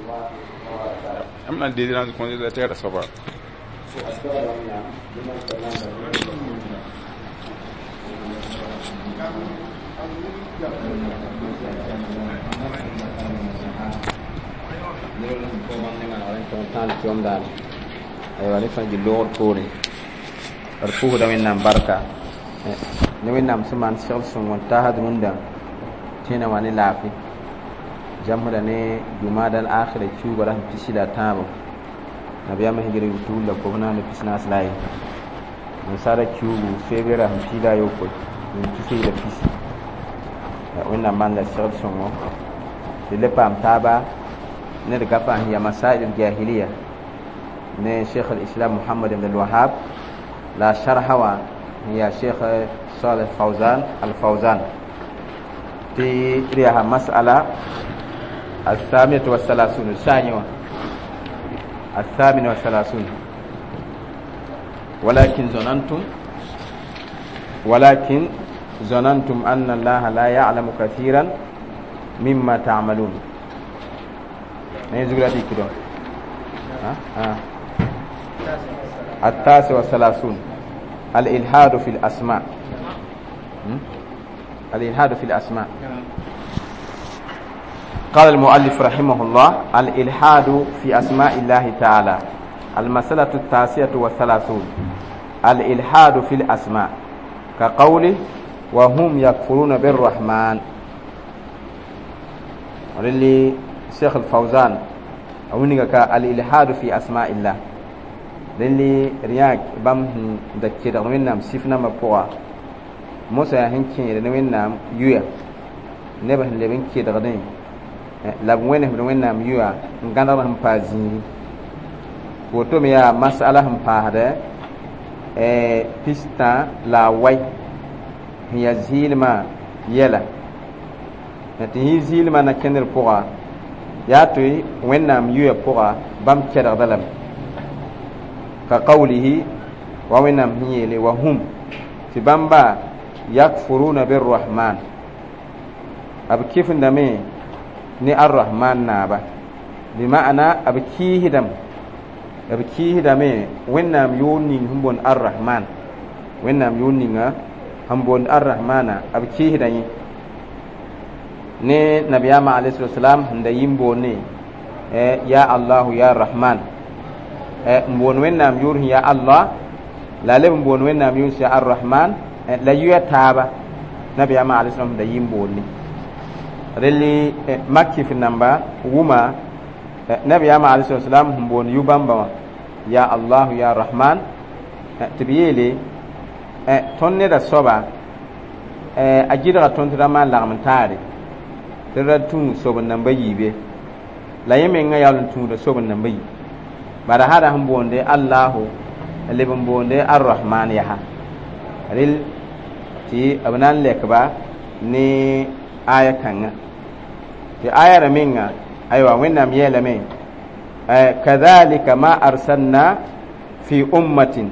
أما الدين لازم يكون إذا تيار صبر. aywa ne fangi lor pore ar fu da men nam barka ne men nam suman shal sun wanta hadun da tina wani lafi jamu da ne jumada al akhirah ci bara tisida tabo nabiya ma higiri tulla ko na ne pisna aslai mun sara ciubu febera hantida yoko mun tisi da pisi wannan man da shal sun wo le pam taba ne da gafa ya masail jahiliya ne Sheikh al-Islam Muhammad ibn al-Wahhab la sharhawa ya Sheikh Salih Fawzan al-Fawzan ti riha mas'ala al-thaminah wa thalathun saniwa al-thaminah wa thalathun ولكن ظننتم أن الله لا يعلم كثيرا مما تعملون نيزغلا دي كده التاسع والثلاثون الإلحاد في الأسماء الإلحاد في الأسماء قال المؤلف رحمه الله الإلحاد في أسماء الله تعالى المسألة التاسعة والثلاثون الإلحاد في الأسماء كقوله وهم يكفرون بالرحمن وللي الشيخ الفوزان أولئك الإلحاد في أسماء الله للي رياك بام دكتور من نام سيفنا مبوا موسى هنكين من نام يويا نبه لبن كيدغدين لابوينه من نام يويا نغانرهم بازين وتم يا مسألة هم بهذا بيستا لا واي هي زيلما يلا نتي زيلما نكنر بوا ياتوي وينام يويا بوا بام كيدغدلم كقوله ومنهم هي وهم في بامبا يكفرون بالرحمن اب كيف ندمي ني الرحمن نابا بمعنى اب كيه دمي وينام يونين همبون الرحمن وينام يونين همبون الرحمن اب كيه دني ني نبي ما عليه الصلاه والسلام نديمبوني يا الله يا الرحمن mbon wennam yurhi ya Allah la le mbon wennam yurhi ya Ar-Rahman la yuya taba nabi ama alayhi salam da yimboni reli makki fi namba wuma nabi ama alayhi salam mbon yubamba ya Allah ya Rahman tibiyele tonne da soba ajira tonta ma lagmantare tun soban namba yibe la yemen nga yalun tun da soban namba yibe bara hada hum bonde Allahu lebon bonde Ar-Rahman yaha ril ti abnan lekba ni aya kanga ti aya raminga aywa wennam yela men kadhalika ma arsalna fi ummatin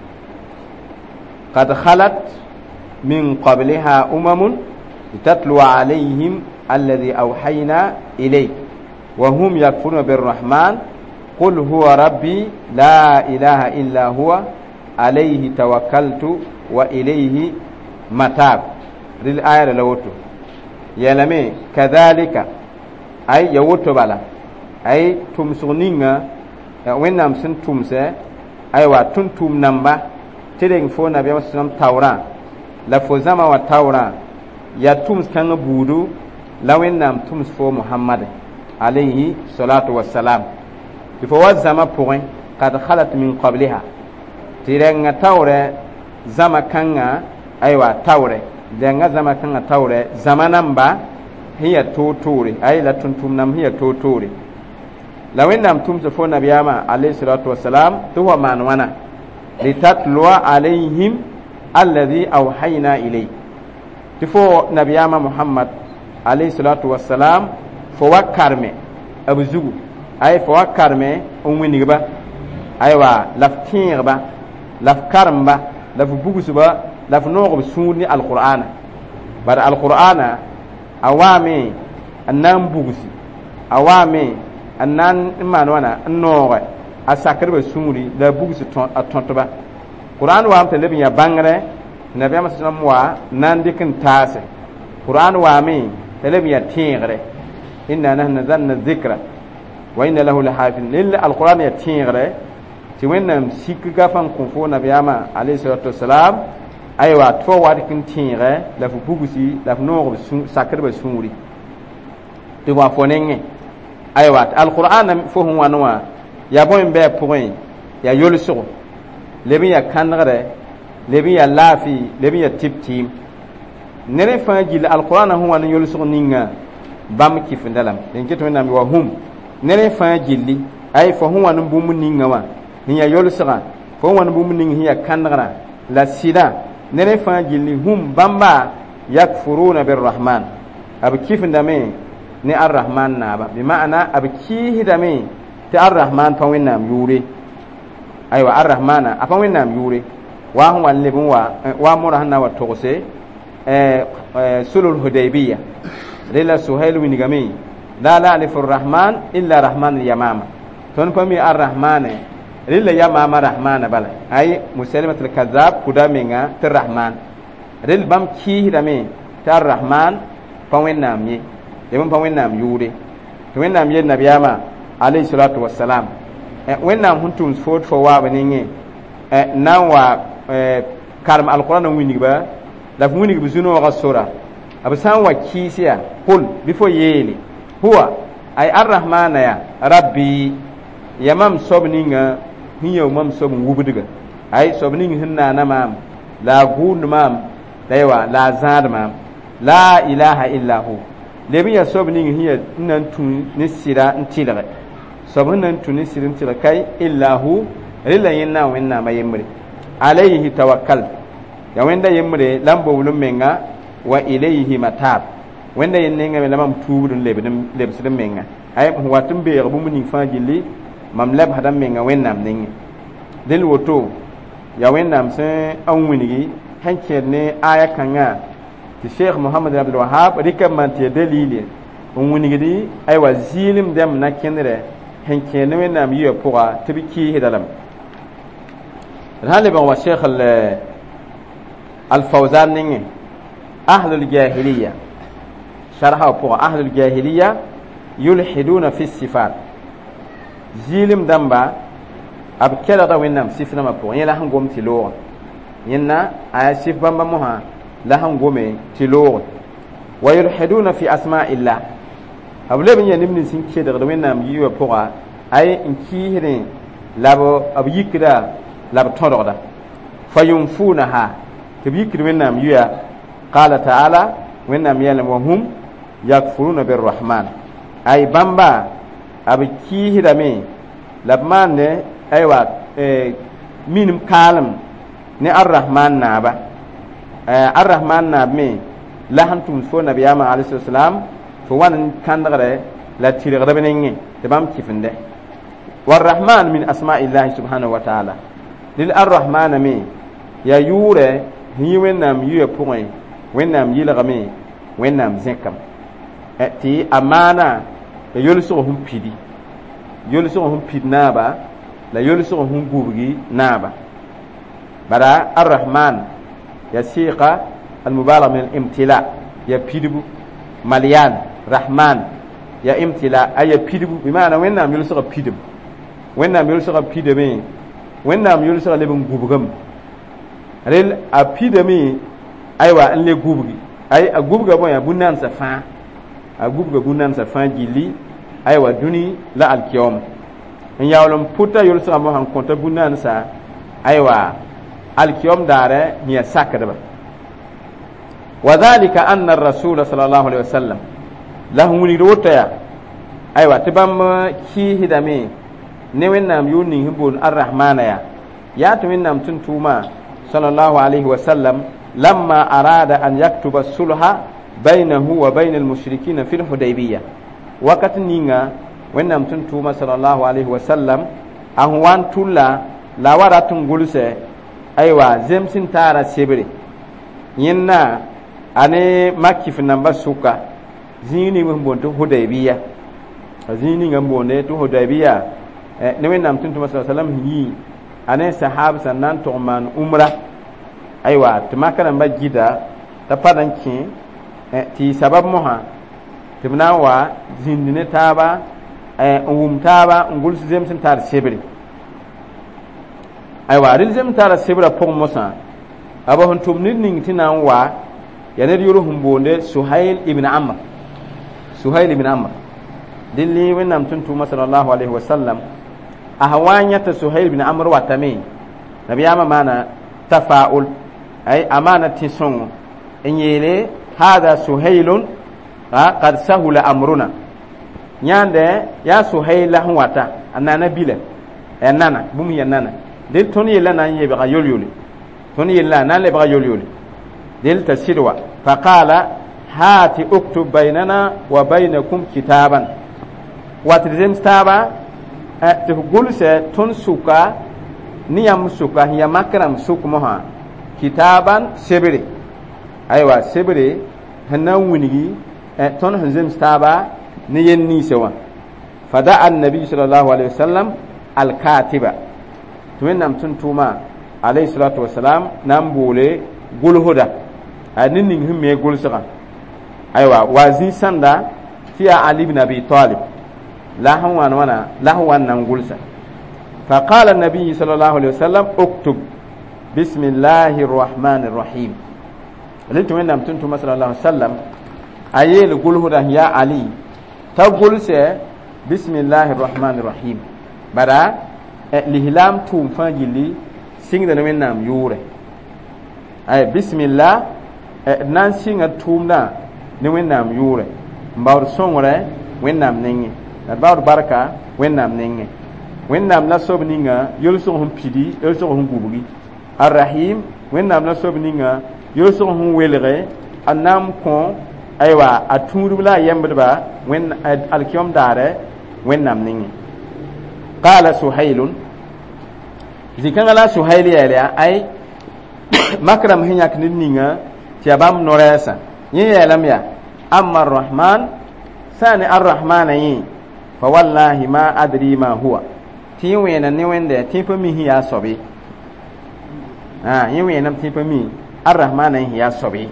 qad khalat min qabliha umamun tatlu alayhim alladhi awhayna ilayk wa hum yakfuruna bir-Rahman قل هو ربي لا إله إلا هو عليه توكلت وإليه متاب للآية لوتو يلمي كذلك أي يوتو بلا أي تمسونين وينام سن تمسى أي واتن تم نمبا تدين فو نبي مسلم تورا لفوزما وتورا يا تمس كان بودو لو وينام تمس فو محمد عليه الصلاة والسلام il faut wazama point kad khalat min qabliha tirenga tawre zama kanga aywa tawre denga zama kanga tawre zamanamba hiya tuturi ay la tuntum nam hiya tuturi lawindam tumse fo nabiyama alayhi salatu wassalam tuwa manwana litatluwa alayhim alladhi awhayna ilay tifo nabiyama muhammad alayhi salatu wassalam fo wakarme abuzugu ay fo wakarme on winigba aywa laftirba lafkarmba lafbugusba lafnogo sunni alqur'ana bar alqur'ana awami annam bugusi awami annan man wana noore a sakr ba sumuri la bugsi a tontoba Qur'an wa am te lebin ya bangre nabi am sallam wa nan dikin tase Qur'an wa mi te lebin ya tingre inna nahnu nazzalna dhikra wa inna lahu lahafizun lil alquran ya tingre ti wennam sikka fan kun fo nabi ama alayhi salatu wassalam aywa to wa dikin tingre la fu bugsi la fu noore sakr ba sumuri ti wa fonenge aywa alquran fo hon wanwa ya boy be point ya yolso lebin ya kanre lebin ya lafi lebin ya tiptim nere fa jil alquran hon wan yolso ninga bam kifindalam en keto na mi wa hum nere fa jilli ay fo hon wan bum ninga wa ni ya yolso fo wan bum ninga ya kanra la sida nere fa jilli hum bamba yakfuruna birrahman ab kifindame ni arrahman naba bi ma'ana ab kihidame ti arrahman fa wennam yure aywa arrahmana afa wennam yure wa hon wan lebin wa mura hanna wa togse sulul hudaybiyya lila suhail bin gami la alifu arrahman illa rahman yamama ton fa mi arrahmane lila yamama rahmana bala ay musalimatul kazzab kudamenga ti rahman ril bam kihidame ti arrahman fa wennam yi yebon fa wennam yure to wennam yen nabiyama alayhi salatu wassalam wennam huntum fot fo wa baninge nan wa karam alquran winiba la winiga bizuno wa sura abasan wa kisiya qul bifo yeli huwa ay arrahmana ya rabbi yamam sobninga hiyo mam sob wubudiga ay sobninga hinna namam la gun mam daywa la zad mam la ilaha illa hu lebi ya sobninga hiya nan tun ni sira ntilare sobun nan tun ni sirin tira kai illa hu rilla yinna wenna mayimri alayhi tawakkal ya wenda yimre lambo wulum menga wa ilayhi matab wenda yinninga me lamam tubudun lebsidin menga ay watum be yabu munin fajili mam lab hadam menga wennam ningi del woto ya wennam se an winigi hanke ne aya kanga ti Sheikh Muhammad Abdul Wahhab rikam man ti dalili on winigi di ay wa zilim dem na kenre hanke ne wennam yiya poa tibiki hidalam haliban wa Sheikh al-Fawzan ningi ahlul jahiliya sharha poa ahlul jahiliya yulhiduna fi sifat zilim damba ab kela da wennam sifna ma poa yela hangom ti lo yinna aya sif bamba moha la hangome ti lo wa yulhiduna fi asma'illah able bin yanim ni sin ke da wennam yiwa poa ay in kihire labo ab yikra lab todorda fayunfunaha tabikir wennam yiya qala ta'ala wennam yalam wa hum yakfuruna birrahman ay bamba ab kihira me labman aywa minim kalam ne arrahman naba arrahman nab me la hantum fo nabiyama alayhi salam fo wan kandare la tirigda benenge te bam kifinde warrahman min asma'illahi subhanahu wa ta'ala lil arrahman me ya yure hi wennam yuya point wennam yilgame wennam zekam ti amana la yolso hum pidi yolso hum pidnaba la yolso hum gubgi naba bara arrahman ya siqa almubalagha min imtila ya pidibu maliyan rahman ya imtila ay pidibu bi maana wennam yolso pidibu wennam yolso pidebe wennam yolso lebum gubgam rel a pidemi aywa en le gubgi ay a gubga bon ya bunan sa fa a gubga bunan sa fa gili aywa duni la alkiyom en yawlum puta yul sa mo han konta bunan sa aywa alkiyom dare ni sakada wadhalika anna ar-rasul sallallahu alaihi wasallam lahu ni rotaya aywa tibam ki hidame ne wennam yuni hibul arrahmana ya to wennam tuntuma sallallahu alaihi wasallam lamma arada an yaktuba sulha bainahu wa bainal mushrikeen fil hudaybiyah wakati ninga wennam tuntuma sallallahu alaihi wasallam ahwan tulla la waratun gulse aywa zemsin tara sebre yinna ane makif namba suka zini mun bonto hudaybiyah azini ngambonde to Hudaybiya ne wẽnnaam tʋm tʋma sallam yi ane sahab sannan to man umra aywa tɩ maka rãmba gɩda t'a pa n kẽ tɩ sabab mosã tɩ b na n wa zĩnd ne taaba n wʋm taaba n gʋls zems n tar sebre aywa rel zems tara sebrã pʋgẽ mosã a ba sẽn tʋm ned ning tɩ na n wa ya ned yor sẽn boonde Suhail ibn Amr dɩlli wẽnnaam tʋm tʋʋma sallallahu alaihi wasallam a wa n yãta Suhail ibn Amr watame nabiyaamã maana tafa'ul ay amana tɩ-sõngo n yeele hada Suhailun qad sahula amruna yãnde yaa Suhail la sẽn wata a nana bila ya nana bũmb ya nana dɩl tõnd yella na n yebga yol-yole tõnd yella na n lebga yol-yole dɩl t'a sɩd wa faqala hati uktub baynana wa baynakum kitaban wat zems taaba tɩ f gʋlsɛ tõnd sʋka ne yãmb sʋka sẽn ya makrãmb sʋk mosã kitaban sebre aywa sebre sẽn na n wilgi tõnd sẽn zems taaba ne yen ninsẽ wã fada annabi sallallahu alaihi wasallam alkatiba tɩ wẽnnaam tʋm tʋʋma alayhi salatu wasalam na n boole gʋlsda a ne ning sẽn me gʋlsgã aywa wa zĩ sãnda tɩ yaa Ali ibn Abi Talib la sẽn wan wãna la sẽn wan nan gʋlsa فقال النبي صلى الله عليه وسلم اكتب بسم الله الرحمن الرحيم لنت وين نام تنتم صلى الله عليه وسلم أيل قوله ده يا علي تقول سه بسم الله الرحمن الرحيم بدا الهلام توم فاجلي سين ده وين نام يوره أي بسم الله نان سين توم ده وين نام يوره مبار سونغره وين نام نيني مبار بركة وين نام نيني wẽnnaam la sob ninga yolsg sẽn pidi yolsg sẽn gubgi arrahim wẽnnaam la sob ninga yolsg sẽn welge a naam kõ aywa a tũudb la a yembdba wẽn alkiom daare wẽnnaam ninge qala suhailun zikãngã la suhail yɛɛl yaa ay makram sẽn yãk ned ninga tɩ ya bãmb no-rɛɛsã yẽ yɛɛlame yaa amma arrahman sã ne arrahmana yẽ fa wallahi ma adri ma huwa tɩ yẽ wẽena ne wẽnde tɩ pa mi sẽn yaa sobe yẽ wẽenam tɩ pa mi arrahmana sẽn yaa sobe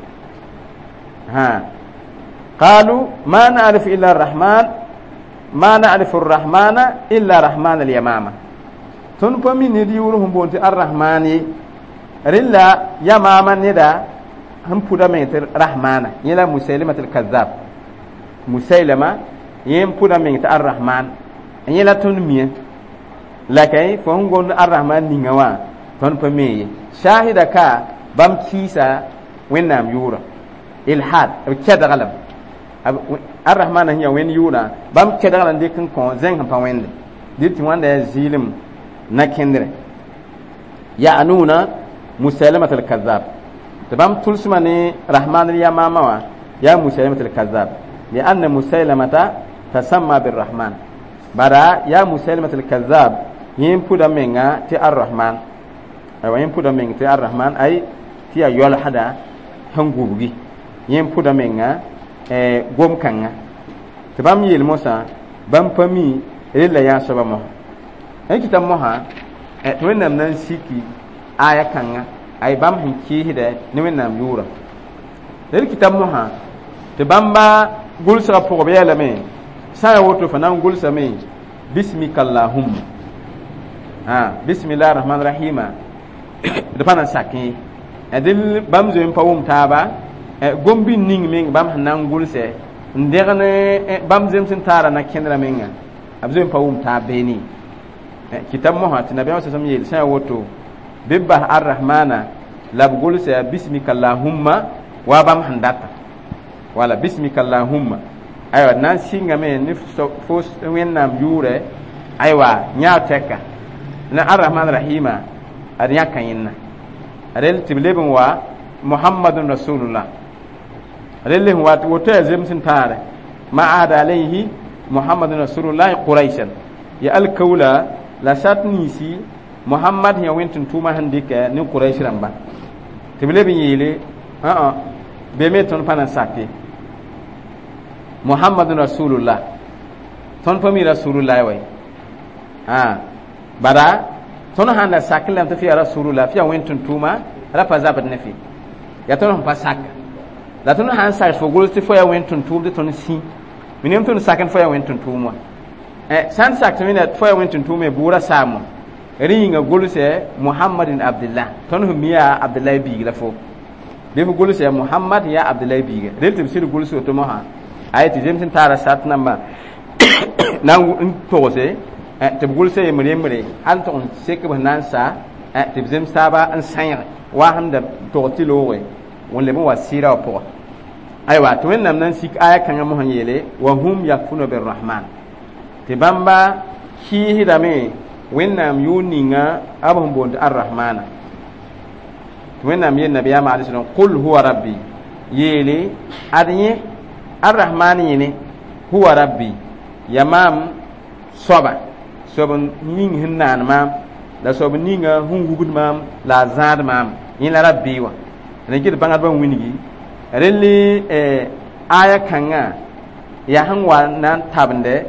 qalu ma na'rif illa arrahman ma na'rif arrahmana illa rahman alyamama tõnd pa mi ned yʋʋr sẽn boond tɩ arrahman ye rẽla yamama neda sẽn pʋdame tɩ rahmana yẽ la musailmat alkazab musailama yẽ n pʋdame tɩ arrahman yẽ la tõnd mia la kay fo n gond arrahman ninga wã tõnd pa me ye shahida ka bãmb kiisa wẽnnaam yʋʋra ilhad b kɛdglem arrahman sẽn ya wẽnd yʋʋra bãmb kɛdgla n dɩk n kõ zẽng sẽn pa wẽnde dɩ tɩ wãnda yaa zɩɩlem nakẽndre ya'nuna musalimat alkazab tɩ bãmb tʋlsma ne rahman d yamama wã yaa musalimat alkazab lianna musailamata tasamma birrahman bara yaa musalimat alkazab yẽn pʋda menga tɩ arrahman aywa yẽn pʋda meng tɩ arrahman ay tɩ yaa yɔlsda sẽn gubgi yẽn pʋda menga gom-kãngã tɩ bãmb yeel mosã bãmb pa mi rela yaa soaba mosã n kɩta mosã tɩ wẽnnaam na n siki aya kãngã ay bãmb sẽn kɩɩsdɛ ne wẽnnaam yʋʋra rel kɩta mosã tɩ bãmba gʋlsgã pʋgb yɛlame sã ya woto fa na n gʋlsame bismika allahumma bismillah rahman rahima d pa na n sak ye dɩl bãmb zoe n pa wʋm taaba gom-bin ning meng bãmb sẽn na n gʋlsɛ n deg ne bãmb zems n taara na kẽndra menga b zoe n pa wʋm taab beene kitab mosã tɩ nabiyaam sãsam yeel sã ya woto bɩ b bas arrahmana la b gʋlsɛ bismika allahumma wa bãmb sẽn data wala bismika allahumma aywa na n sɩngame ne fo wẽnnaam yʋʋrɛ aywa yãa tɛka na arrahman rahima ad yãka yẽnna rel tɩ b leb n wa muhammadun rasulullah rel sẽn wa tɩ woto yaa zems n taare ma aada alayhi muhammadun rasulullah quraishan ya alkaula la sat niisi muhammad ya wẽn tɩn tʋʋma sẽn dɩka ne quraish rãmba tɩ b leb n yeele be me tõnd pa na n sak ye muhammadun rasulullah ton pa mi rasulullah wai bara ton handa saklam ta fi rasulullah fi wentun tuma ra pa zabat nafi ya ton pa sak la ton han sa fo gol ti fo ya wentun tum de ton si minem ton sakan fo ya wentun tuma san sak to mina fo ya wentun tuma bura samu ringa gol se muhammadin abdullah ton humiya abdullah bi la fo be gol se muhammad ya abdullah bi rel tim sir gol so to mo ha ayati jemsin tara sat namba nan to se tɩ b gʋlsa yembre hal tɩg n sekb na n sa tɩ b zem saaba n sãyg wa sẽn da tog tɩ looge wẽn leb n wa sɩɩra wã pʋgã aywa tɩ wẽnnaam na n sik aya kãngã mosẽn yeele wa hum yakfuna birrahman tɩ bãmba kiisdame wẽnnaam yʋʋr ninga a b sẽn boond tɩ arrahmana tɩ wẽnnaam yeel nabiyaama alai salam qul huwa rabbi yeele ad yẽ arrahman yẽne huwa rabbi ya maam soaba sob ning sẽn naan maam la sob ninga sẽn wugd maam la a zãad maam yẽ la rabbi wã rẽ kɩt bãngdbã wilgi rel aya kãngã yaa sẽn wa na n tabende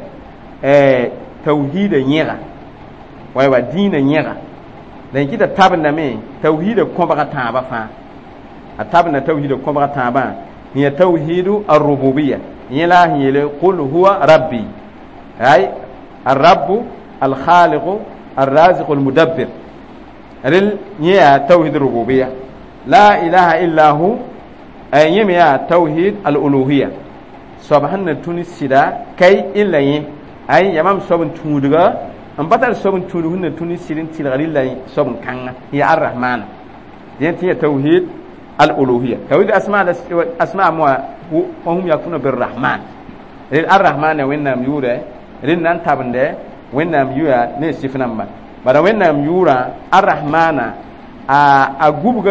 tawhiida yẽga wa dĩinã yẽga la n kɩta tabendame tawhiida kõbga tãabã fãa a tabenda tawhiida kõbga tãabã n ya tawhiidu arrububiya yẽ la sẽn yeele qul huwa rabbi ay الرب الخالق الرازق المدبر رل يا توحيد الربوبية لا إله إلا هو أي يا توحيد الألوهية سبحان توني سيدا كي إلا يه أي يمام سبحان تودغا أم بطل سبحان تودغا توني سيدين تلغري إلا سبحان كان هي الرحمن دي توحيد الألوهية توحيد أسماء موا وهم يكونوا بالرحمن رل الرحمن وينام يوره rin nan tabende wẽnnaam yuya ne sɩf namba bara wẽnnaam yʋʋra arrahmana a gubga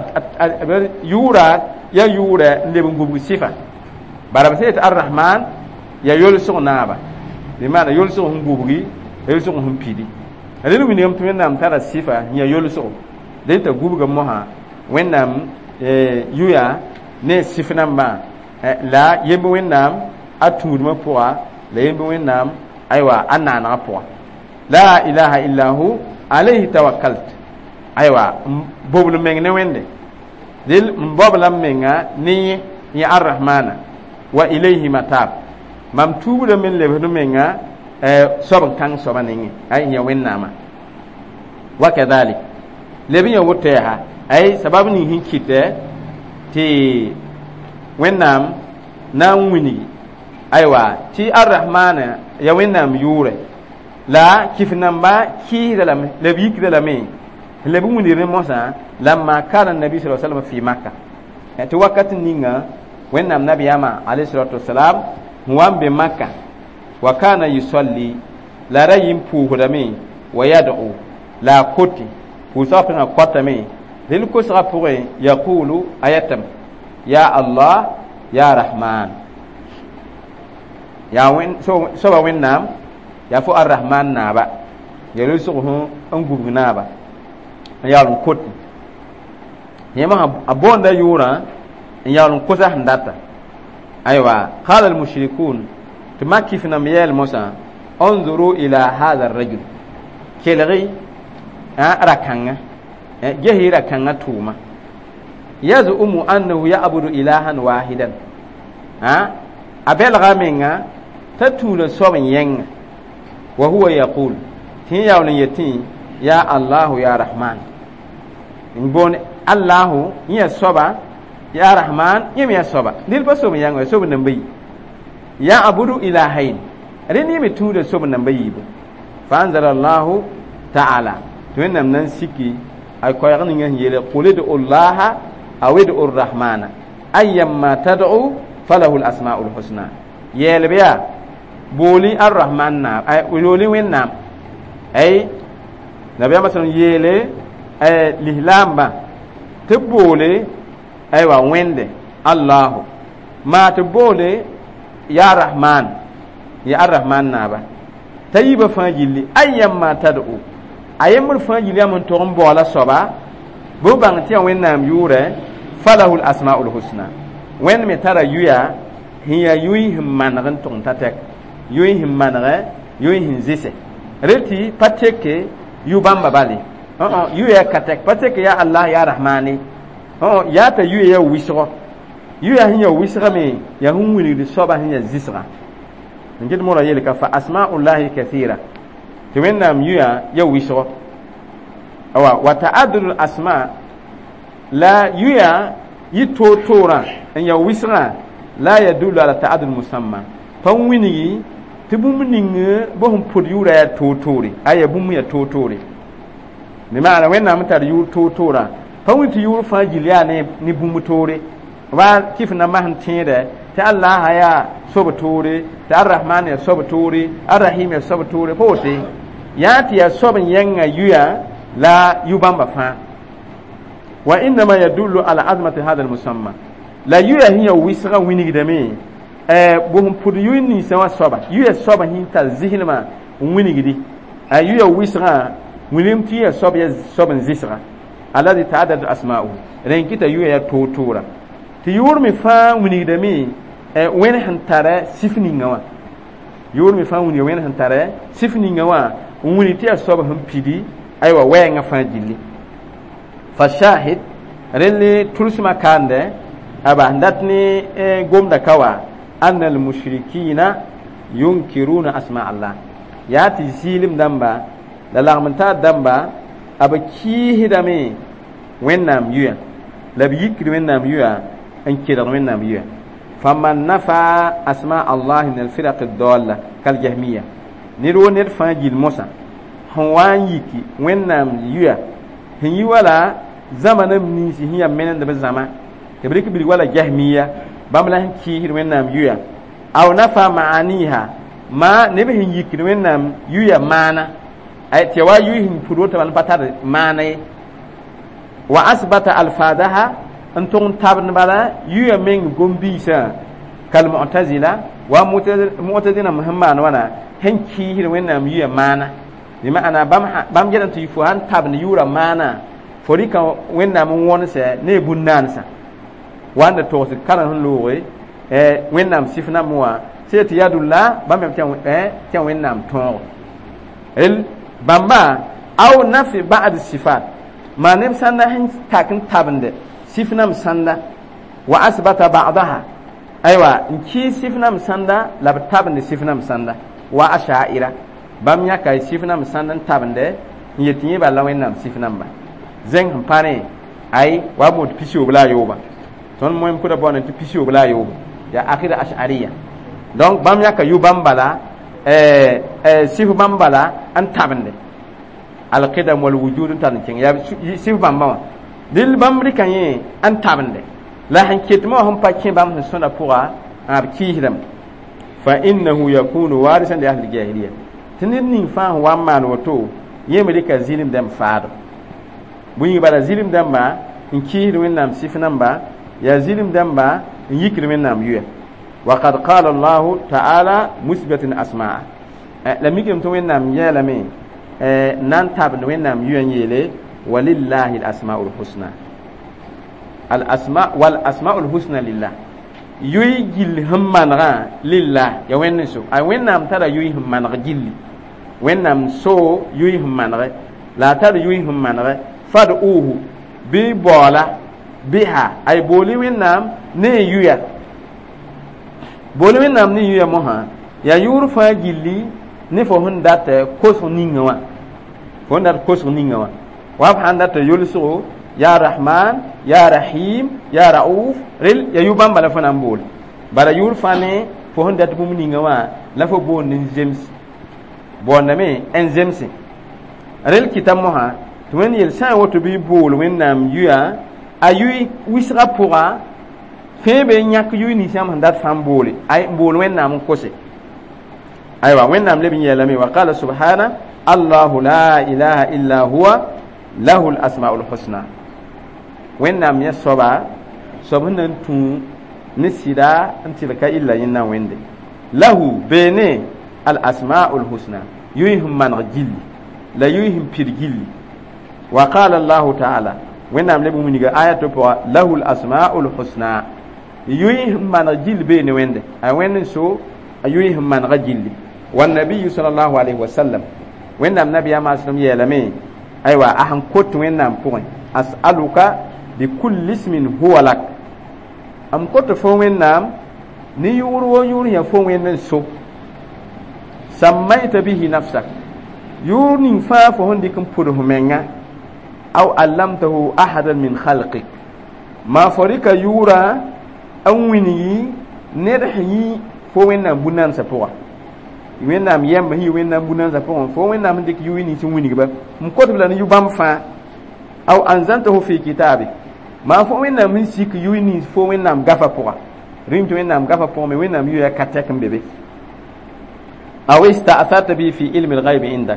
yʋʋra ya yʋʋrɛ n leb n gubg sɩfa bara b sẽn yetɩ arrahman ya yolsg naaba bɩ maana yolsg sẽn gubgi yolsg sẽn pidi rel wingame tɩ wẽnnaam tara sɩfa n ya yolsgo de t'a gubga mosã wẽnnaam yuya ne sɩf nambã la yemb wẽnnaam a tũudmã pʋga la yemb wẽnnaam aywa a naanegã pʋga la ilaha illa hu alayhi tawakkalt aywa bobl meng ne wẽnde dil n bobla m menga ne yẽ arrahmana wa ilayhi matab mam tuubda men lebsd menga soab n kãng soaba nengẽ ay ya wẽnnaamã wa kadhalik leb n ya wotoɛɛsa ay sabab ning sẽn kɩtɛ tɩ wẽnnaam na n wingi aywa ti arrahmana ya wẽnnaam yʋʋre la kif namba kiisda lame la b yikda lame la b wĩndir ne mosã la n maa kala nabi sa sallam fɩ maka tɩ wakat ninga wẽnnaam nabiyaamã alayhi salatu wasalam n wa n be maka wa kana yusalli la ra yɩm puusdame wa yad'u la a kote pʋʋsga pẽngã kɔtame rel kosgã pʋgẽ yaqulu ayatame ya allah ya rahman ya soba wẽnnaam ya fo arrahman naaba ya losg sẽn n gubg naaba n yaool n kot yẽmã a boonda yʋʋrã n yaool n kosa sẽn data aywa qala almushrikun tɩ mak kɩfnam yɛɛl mosã انظروا إلى هذا الرجل kelgi rakãngã gesi rakãngã tʋʋma yazumu annahu ya'budu ilahan wahidan a belga menga t'a tũuda soab n yẽnga wa huwa yaqul tɩ yaool n yetẽ ya allahu ya rahman n boon allahu yẽ soaba ya rahman yẽ ya soaba dɩl pa sob n yãnga sob namba yi ya'budu ilahayn rẽnd yẽ me tũuda sob namba yiibu fa anzala allahu ta'ala tɩ wẽnnaam na n siki a koɛɛg ninga sẽn yeele qul idu llaha aw idu rrahmana ayyamma tad'u falahu al-asma'ul husna yɛɛlb yaa booli arrahman naam looli wẽnnaam ay nabiyaamã sẽn yeele lislaambã tɩ b boole aywa wẽnde allahu maa tɩ boole ya rahman ya arrahman naaba t'a yiibã fãa gilli ayyamma tad'u a yembr fãa gill yam n tog n baoola soaba bõ bãng tɩ ya wẽnnaam yʋʋrɛ falahu l-asma'ul husna wẽnd me tara yuya sẽn ya yʋy sẽn maneg n tʋg n ta tɛk yoy him manre yoy hin zise reti pateke yu bamba bale yu ya katek pateke ya Allah ya rahmani ya ta yu ya wisro yu ya hin ya wisra me ya hun wili de soba hin ya zisra ngid mo la yelka fa asma'ullahi kathira to wennam yu ya wisro awa wa ta'addul asma la yu ya yitotora en ya wisra la yadullu ala ta'addul musamma pan winigi tibum ninge bo hum pod yura ya totori aya bum ya totori ni maana wennam tar yu totora pan witi yu fa jiliya ne ni bum tore wa kifna mahan tinde ta Allah ya sobtore ta arrahman ya sobtore arrahim ya sobtore pote yati ya soben yanga yuya la yubamba fa wa inna ma yadullu ala azmati hadha almusamma la yuya hiya wisra winigi dame bohum pud yuni sawa soba yuya soba hinta zihilma winigi di yuya wisra wilim tiya soba ya soban zisra alladhi ta'addad asma'u renkita yuya ya totora ti yurmi fa winigi dame wen hantara sifni ngawa yurmi fa winigi wen hantara sifni ngawa wini tiya soba hum pidi aywa wenga fa jilli fa shahid rele tulsuma kande aba ndatni gomda kawa anna al mushrikina yunkiruna asma Allah yati zilim damba la lagmanta damba aba kihidame wennam yuya labi yikri wennam yuya an kidar wennam yuya faman nafa asma Allah min al firaq ad dalla kal jahmiya niro nir fa jil musa hawan yiki wennam yuya hin yi wala zamanin nisi hiya menen da zama tabrik bil wala jahmiya bamla hin kihir wennam yuya aw nafa ma'aniha ma nebe hin yikir wennam yuya mana ay tewa yuhin pudota wal patar mana wa asbata alfadaha antum tabn bala yuya men gombisa kal mu'tazila wa mu'tazila muhammad wana hin kihir wennam yuya mana ni ma'ana bam jadan tu fu han tabn yura mana forika wenda mun won se ne bunnan sa wanda to se karan hun lowe wenda sifna muwa se ti yadulla bam tian wenda to el bamba aw nafi ba'd sifat ma ne sanda hin takin tabinde sifna sanda wa asbata ba'daha aywa inki sifna sanda la tabinde sifna sanda wa asha'ira bam ya kai sifna sanda tabinde yetiye ba la wenda sifna ba zeng hampane ay wa mo pisio bla yoba ton moy ko da bonan ti pisio bla yoba ya akhira ash'ariyya donc bam yaka yu bambala sifu bambala an tabande al qidam wal wujud tan king ya sifu bambama dil bamri kanye an tabande la han kitmo hum pakin bam hun sona pourra ab kihram fa innahu yakunu warisan li ahli jahiliyya tinin nin fa wa man wato yemri ka zilim dem faado bunyi bara zilim damba in kihir wennam sifnamba ya zilim damba in yikir wennam yuya wa qad qala Allah ta'ala musbatan asma'a lam yikim to wennam yelame nan tab wennam yuya yele walillahi al-asma'ul husna al-asma' wal asma'ul husna lillah yuy gil hammanra lillah ya wennin so ay wennam tada yuy hammanra gilli wennam so yuy hammanra la tada yuy hammanra fad'uhu bi bola biha ay boli wennam ne yuya boli wennam ne yuya moha ya yurfa gilli ne fo hundata koso ningawa fo hundata koso ningawa wa handata yulsu ya rahman ya rahim ya rauf ril ya yubam bala fana bol bara yurfa ne fo hundata bum ningawa la fo bon james boname en james ril kitam moha tuwen yel sa woto bi bol wennam yuya ayu wisra pourra febe nyak yu ni sam handat fam boli ay bol wennam kose aywa wennam lebi yelami wa qala subhana allah la ilaha illa huwa lahu al asmaul husna wennam ya soba sobnan tu nisida antilaka illa yinna wende lahu bene al asmaul husna yuyhum man jilli la yuyhim pirgilli وقال الله تعالى وينام لبو منيغا آيات بوا له الأسماء الحسنى يوي من جيل بين ويند أي وين سو ayu man gajilli wan nabiyyu sallallahu alaihi wasallam wẽnnaam nabiyaamã sallam yeelame aywa a sẽn kot wẽnnaam pʋgẽ as'aluka bi kulli ismin huwa lak am kot fo wẽnnaam ne yʋʋr wo yʋʋr ya fo wẽnd n so sammayta bihi nafsak yʋʋr ning fãa fo sẽn dɩk n pʋd f menga aw allamtahu ahadan min khalqik ma fo rɩka yʋʋra n wĩngi ned sẽn yɩ fo wẽnnaam bu-nansã pʋga wẽnnaam yɛmb sẽn yɩ wẽnnaam bu-nansã pʋgẽ fo wẽnnaam sẽn dɩk yʋʋ ning sẽn wĩnigba m kot-b la ne yʋ bãmb fãa aw anzaltahu fi kitabe ma fo wẽnnaam sẽn sik yʋʋ ning fo wẽnnaam gafa pʋga rĩm tɩ wẽnnaam gafa pʋgẽ me wẽnnaam yʋʋ yaa ka tɛk n be be aw ista'tharta bi fi ilmi al-ghayb indak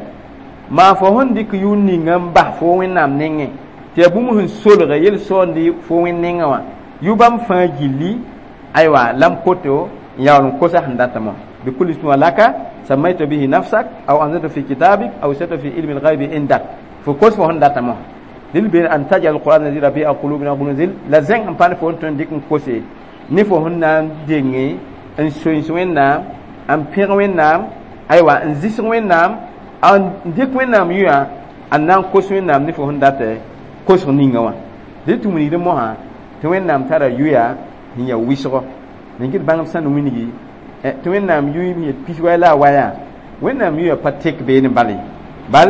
ma fo hon dik yʋʋ ning n bas fo wẽnnaam nengẽ tɩ ya bũmb sẽn solga yel soonde fo wẽnd nengã wã yʋ bãmb fãa gilli aywa lam koto n yaool n kosa sẽn datame bi kulli ismin laka sammayta bihi nafsak aw anzalta fi kitabik aw ista'tharta fi ilmi al-ghayb indak fo kos fo sẽn datame dil be an tajal alquran nazira bi qulubina gunzil la zeng n pan fo n tõnd dɩk n kose ne fo sẽn na n denge n soens wẽnnaam n pẽg wẽnnaam aywa n zɩsg wẽnnaam n dɩk wẽnnaam yʋã n na n kos wẽnnaam ne fo sẽn dat kosg ninga wã dɩ tɩ wilgd mosã tɩ wẽnnaam tara yʋya n ya wɩsgɔ ning d bãngb sãn wĩngi tɩ wẽnnaam yʋɩ n yet pis wa la a wayã wẽnnaam yʋya pa tek beene bale bal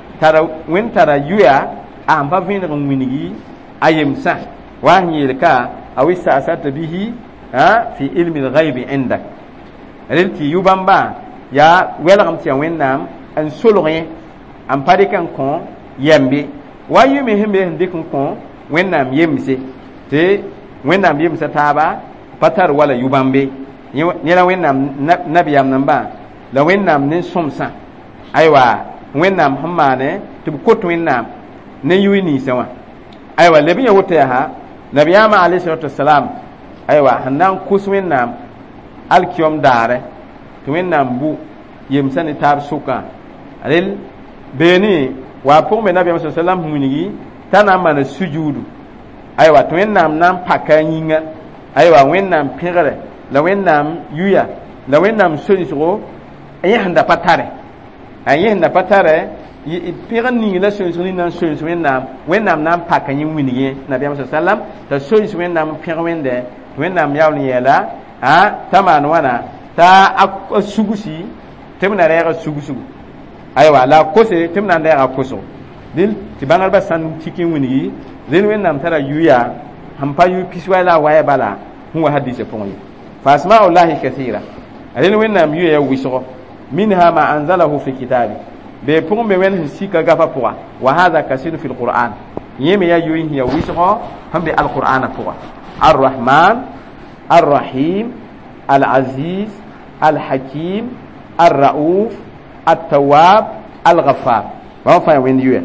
wẽnd tara yʋya a sẽn pa vẽneg n wĩngi a yemsã wa sẽn yeelka aw ista'sarta bihi fi ilmi al-ghayb indak rel tɩ yʋ bãmbã yaa welgem tɩ ya wẽnnaam n solgẽ n pa dɩk n kõ yɛmbe wa yʋ me sẽn be sẽn dɩk n kõ wẽnnaam yemse tɩ wẽnnaam yemsã taaba pa tar wala yʋ bãmbe yẽla wẽnnaam nabiyaam nambã la wẽnnaam ne sõmsã aywa wẽnnaam sẽn maane tɩ b kot wẽnnaam ne yʋɩ ninsã wã aywa leb n ya woto yaa nabiyaamã alayhi salatu wasalam aywa sẽn na n kos wẽnnaam alkiom daare tɩ wẽnnaam bu yemsã ne taab sʋkã rel beene wa pʋgẽ me nabiyaam sa sallam sẽn wĩngi t'a na n maan sujuudu aywa tɩ wẽnnaam na n paka a yĩnga aywa wẽnnaam pẽgre la wẽnnaam yʋya la wẽnnaam sõensgo yẽ sẽn da pa tare yẽ sẽn da pa tare pẽg n ning la sõensg ning na n sõens wẽnnaam na n paka yẽ wĩnigẽ nabiyaam sa sallam t'a sõens wẽnnaam n pẽg wẽnde tɩ wẽnnaam yaool n yɛɛla t'a maan wãna t'a a sugsi tɩ b na rɛɛga sugsugu aywa la a kose tɩ b na n rɛɛga kosgo dɩl tɩ bãngdbã sãn tik n wĩnigi rel wẽnnaam tara yʋya sẽn pa yʋ pis wa la a waya bala sẽn wa hadisa pʋgẽ ye fa asma'ullahi kathira rel wẽnnaam yʋya ya wɩsgɔ minha ma anzalahu fi kitabi be pʋgẽ be wẽnd sẽn sika gafa pʋga wa hadha kasir fi alquran yẽ me ya yʋɩ sẽn ya wɩsgɔ sẽn be alqur'ana pʋga arrahman arrahim alaziz alhakim arrauf attawab alghafar wa fa wẽnd yʋya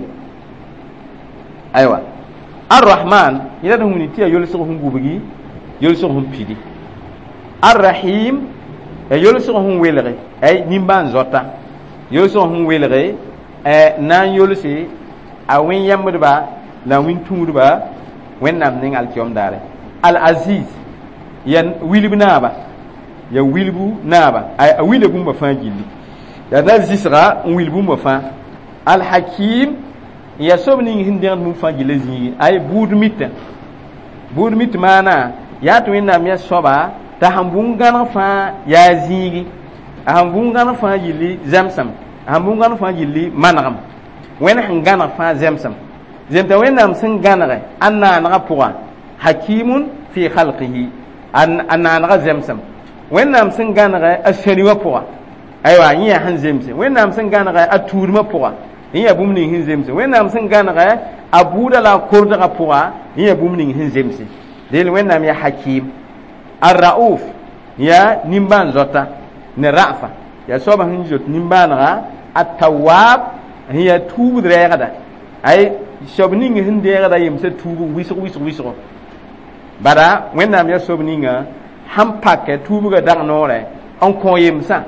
aywa arrahman yẽla d wĩni tɩ ya yolsg sẽn gubgi yolsg sẽn pidi arrahim ya yolsg sẽn welge ay nimbãan zɔta yolsg sẽn welge na n yolse a wẽn-yãmbdba la wĩn-tũudba wẽnnaam ning alkiom daare al-aziz ya wilb naaba ya wilbu naaba a wila bũmba fãa gilli ya na zɩsga n wil bũmba fãa al-hakim ya sob ning sẽn dẽgd bũmb fãa gilla zĩigi ay buud mit maana yaa tɩ wẽnnaam ya soaba t'a sãn bũmb gãneg fãa yaa zĩigi a sãn bũmb gãneg fãa gilli zãmsem a sãn bũmb gãneg fãa gilli manegem wẽnd sẽn gãneg fãa zẽmsem zemta wẽnnaam sẽn gãnege a naanegã pʋga hakimun fi khalqihi a naanegã zẽmsem wẽnnaam sẽn gãnege a sẽri wã pʋga aywa yẽ yaa sẽn zemse wẽnnaam sẽn gãnege a tuudmã pʋga yẽ yaa bũmb ning sẽn zemse wẽnnaam sẽn gãnege a buudã la a kordgã pʋga yẽ yaa bũmb ning sẽn zemse deel wẽnnaam yaa hakim arrauf yaa nimbãan zɔta ne ra'fa yaa soaba sẽn zot nimbãanega a tawab sẽn yaa tuubd rɛɛgda ay soab ning sẽn deegda yemsa tuub wɩsg bara wẽnnaam yaa soab ninga sẽn pak tuubga dag noore n kõ yemsã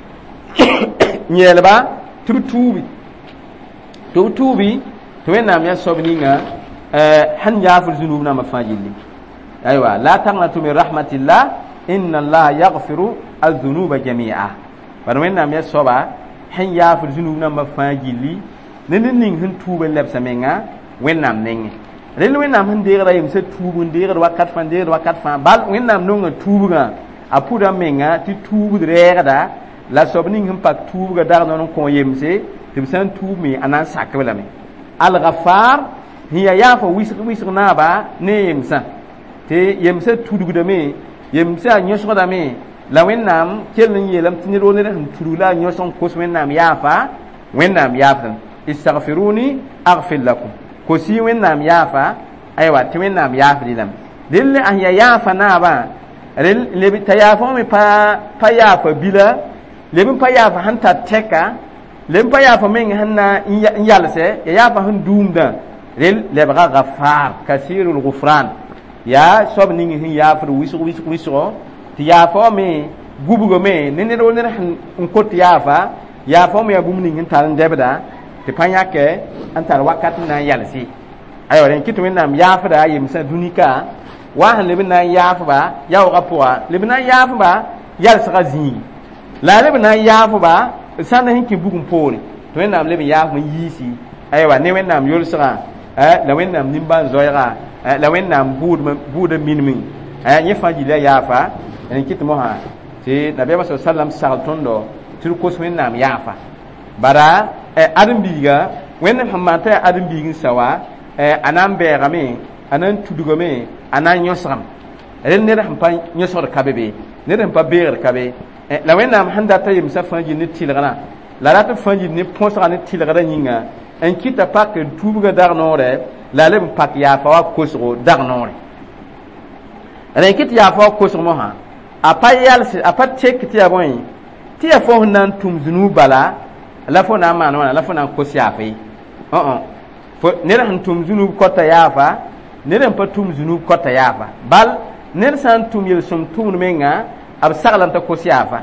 yɛɛlba tɩ b tuubi tɩ b tuubi tɩ wẽnnaam yaa soab ninga sẽn yaafr zunub nambã fãa gilli aywa la taqnatu min rahmatillah inna allaha yaghfiru az-zunuba jami'a bar wẽnnaam ya soaba sẽn yaafr zunub nambã fãa gilli ne ning sẽn tuub n lebsa menga wẽnnaam nengẽ rel wẽnnaam sẽn deegra yemsã tuub n deegd wakat fãa bal wẽnnaam nongã tuubgã a pʋda menga tɩ tuubd rɛɛgda la soab ning sẽn pak tuubga dag noor n kõ yemse tɩ b sã n tuub me a na n sak-b lame al-ghaffar sẽn ya yaafa wisg naaba ne yemsã tɩ yemsã tudgdame yemsã yõsgdame la wẽnnaam kell n yeelame tɩ ned o ned sẽn tudg la a yõsg n kos wẽnnaam yaafa wẽnnaam yaafdẽ istagfiruni agfir lakum kosi wẽnnaam yaafa aywa tɩ wẽnnaam yaafd yɩlame dẽl a ya yaafa naabã rel t'a yaafa me pa yaafa bila leb n pa yaafa sẽn tar tɛka leb n pa yaafa meng sẽn na n yalsɛ ya yaafa sẽn duumdã rel lebga gafar kasirul gufran yaa soab ning sẽn yaafd wisgo tɩ yaafa me gubgame ne ned o ned sẽn n kot yaafa yaafa me yaa bũmb ning sẽn tar n dɛbda tɩ pa yãkɛ n tar wakat n na n yalse aywa rẽn kɩ tɩ wẽnnaam yaafda yemsã dũnika wa sẽn leb n na n yaafba yaoogã pʋga leb n na n yaafba yalsga zĩigi la leb n na n yaafba sãn sẽn kẽ bugum poore tɩ wẽnnaam leb n yaafb n yiisi aywa ne wẽnnaam yolsgã la wẽnnaam nimbãn-zoɛɛgã la wẽnnaam buudã minmẽ yẽ fãa gilla yaafa rẽn kɩ tɩ mosã tɩ nabiyaamã sa sallam sagl tõndo tɩ d kos wẽnnaam yaafa bara ãdem-biiga wẽnnaam sẽn maan t'a yaa ãdem-biig n sa wa a na n bɛɛgame a na n tudgame a na n yõsgame rel ned sẽn pa yõsgd ka be be ned sẽn pa beegd ka be la wẽnnaam sẽn data yemsã fãa gill ne tɩlgrã la rat n fãa gill ne põsga ne tɩlgrã yĩnga n kɩta pak n tuubga dag noore la leb n pak yaafa wa kosgo dag noore rẽn kɩt yaafa wa kosg mosã a pa tek tɩ ya bõe tɩ ya fo sẽn na n tʋm zunub bala la fo na n maan wãna la fo na n kos yaafa ye ned sẽn tʋm zunub kota yaafa ned n pa tʋm zunub kota yaafa bal ned sã n tʋm yel-sõm tʋmd menga b sagla n ta kos yaafa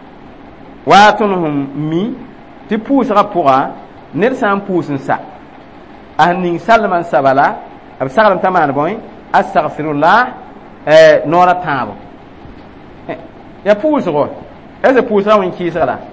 waa tõnd sẽn mi tɩ pʋʋsgã pʋga ned sã n pʋʋs n sa a sẽn ning salmã n sa bala b sagl n ta maan bõe astagfirullah noora tãabo ya pʋʋsgo est pʋʋsgã wẽn kɩɩsg la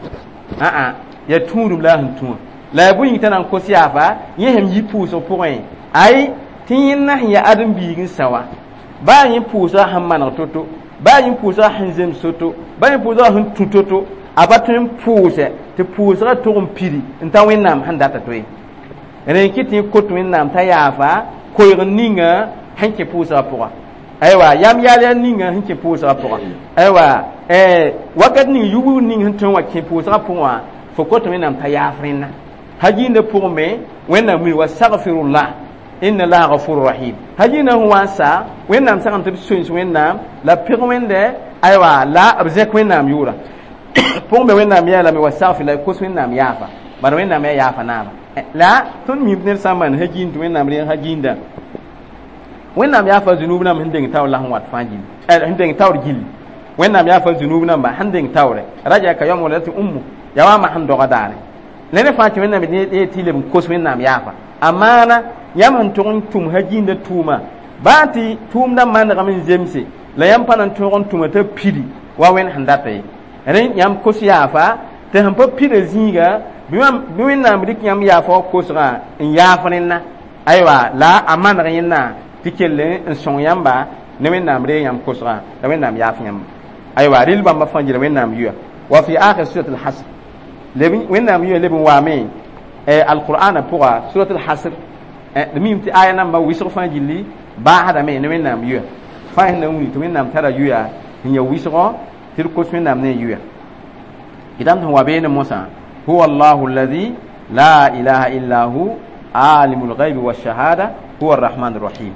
ya tũudum la sẽn tũa la ya bõe t'a na n kos yaafa yẽ sẽn yi pʋʋsg pʋgẽ ay tɩ yẽnna sẽn ya ãdem-biig n sa wa baa yẽ pʋʋsga sẽn maneg to-to baa yẽ pʋʋsga sẽn zems to-to baa yẽ pʋʋsga sẽn tũ to-to a pa tõe n pʋʋsɛ tɩ pʋʋsgã tog n pidi n ta wẽnnaam sẽn data toe rẽn kɩ tɩ yẽ kot wẽnnaam t'a yaafa koeeg ninga sẽn kẽ pʋʋsgã pʋga aywa yam yaal yaa ninga sẽn kẽ pʋʋsgã pʋga aywa wakat ning yubg ning sẽn tõe n wa kẽ pʋʋsgã pʋgẽ wã fo kot wẽnnaam t'a yaaf rẽnna hagiinda pʋgẽ wẽnnaam wa sagfirullah inna allaha ghafurur rahim hagiinã sẽn wa n sa wẽnnaam sagem tɩ b sõens wẽnnaam la pɩg wẽnde aywa la b zẽk wẽnnaam yʋʋra pʋgẽ me wẽnnaam yɛɛlame wa sagfirla kos wẽnnaam yaafa bara wẽnnaam yaa yaafa naaba la tõnd mib ned sã n maan hagiin tɩ wẽnnaam rẽ hagiinda wẽnnaam yaafa zunub nambã sẽn deng taoor la sẽn wat fãa gill sẽn deng taoor gill wẽnnaam yaafa zunub nambã sẽn deng taoore raja ka yõm wala tɩ ũmmu ya wa ma sẽn dogã daare la ne fãa tɩ wẽnnaam tɩ leb n kos wẽnnaam yaafa a maana yãmb sẽn tog n tʋm hagiinda tʋʋma baa tɩ tʋʋmdã manegame n zemse la yãmb pa na n tõog n tʋma t'a pidi wa wẽnd sẽn data ye rẽ yãmb kos yaafa tɩ sẽn pa pida zĩiga bɩ wẽnnaam dɩk yãmb yaafa wa kosgã n yaaf rẽnna aywa la a maneg yẽnna tɩ kell n sõng yãmba ne wẽnnaam ree yãmb kosgã la wẽnnaam yaaf yãmba aywa rel bãmba fãa gɩla wẽnnaam yʋa wa fi akhir surat al-hasr wẽnnaam yʋa leb n waame alqur'ana pʋga surat al-hasr d mim tɩ aya nambã wɩsg fãa gilli baasdame ne wẽnnaam yʋa fãa sẽn na n wilg tɩ wẽnnaam tara yʋa n ya wɩsgɔ tɩ d kos wẽnnaam ne yʋa kɩtame sẽn wa beene mosã huwa allahu alladhi la ilaha illa hu alimul ghaibi wash-shahada huwa ar-rahman ar-rahim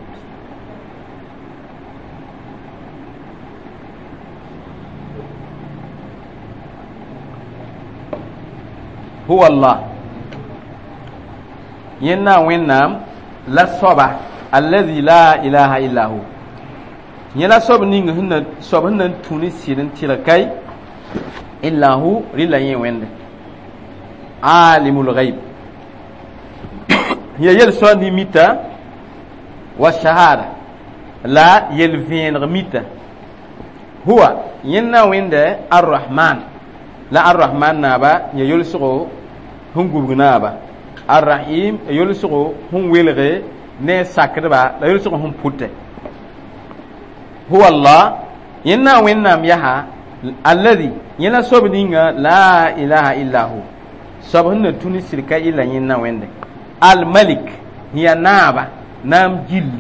huwa allah yẽnna wẽnnaam la soaba alladhi la ilaha illa hu yẽ la soab ning sẽn na n tũ ne sɩd n tɩlg kae illa hu rɩla yẽ wẽnde alimul ghaib ya yel soandi mita wa shahada la yel vẽeneg mita huwa yinna wende ar-rahman la ar-rahman naba ya yulsugo hun gubnaba ar-rahim yulsugo hun wilge ne sakdba la yulsugo hun putte huwa allah yinna wennam yaha alladhi yina sobninga la ilaha illa hu sabhunna tuni sirka illa yinna wende al-malik hiya naba nam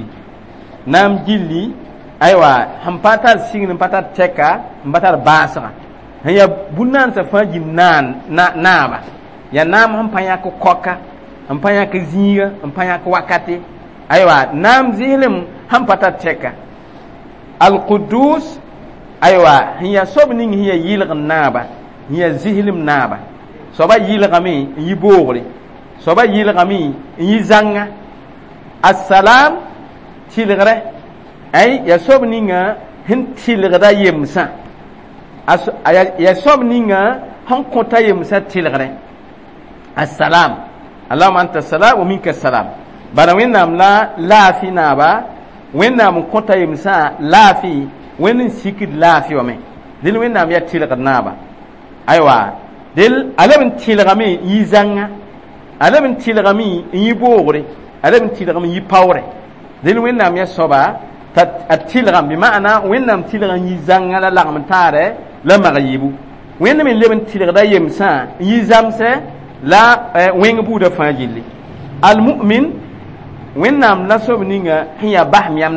jilli aywa hampatar singin patar teka mbatar basra hiya bunan sa faji naba ya nam hampanya ko koka hampanya ko zinga hampanya ko wakati aywa nam zihlim hampatar teka al-qudus aywa hiya sobning hiya yilg naba hiya zihlim naba soba yilgami yibogri soba yilgami yizanga assalam tilgre ay ya sobninga hin tilgda yemsa ya sobninga han kota yemsa tilgre assalam allahumma anta salam wa minka salam bana wennam la lafi naba wennam kota yemsa lafi wenin sikid lafi wa me dil wennam ya tilgda naba aywa dil alamin tilgami yizanga alamin tilgami yibogre alamin tilgami yipawre dil wennam ya soba atilgam bi ma'ana wennam tilgan yizanga la lagam tare la magayibu wennam leben tilgda yemsa yizamse la weng buda fajili al mu'min wennam la sobninga hiya bahmiyam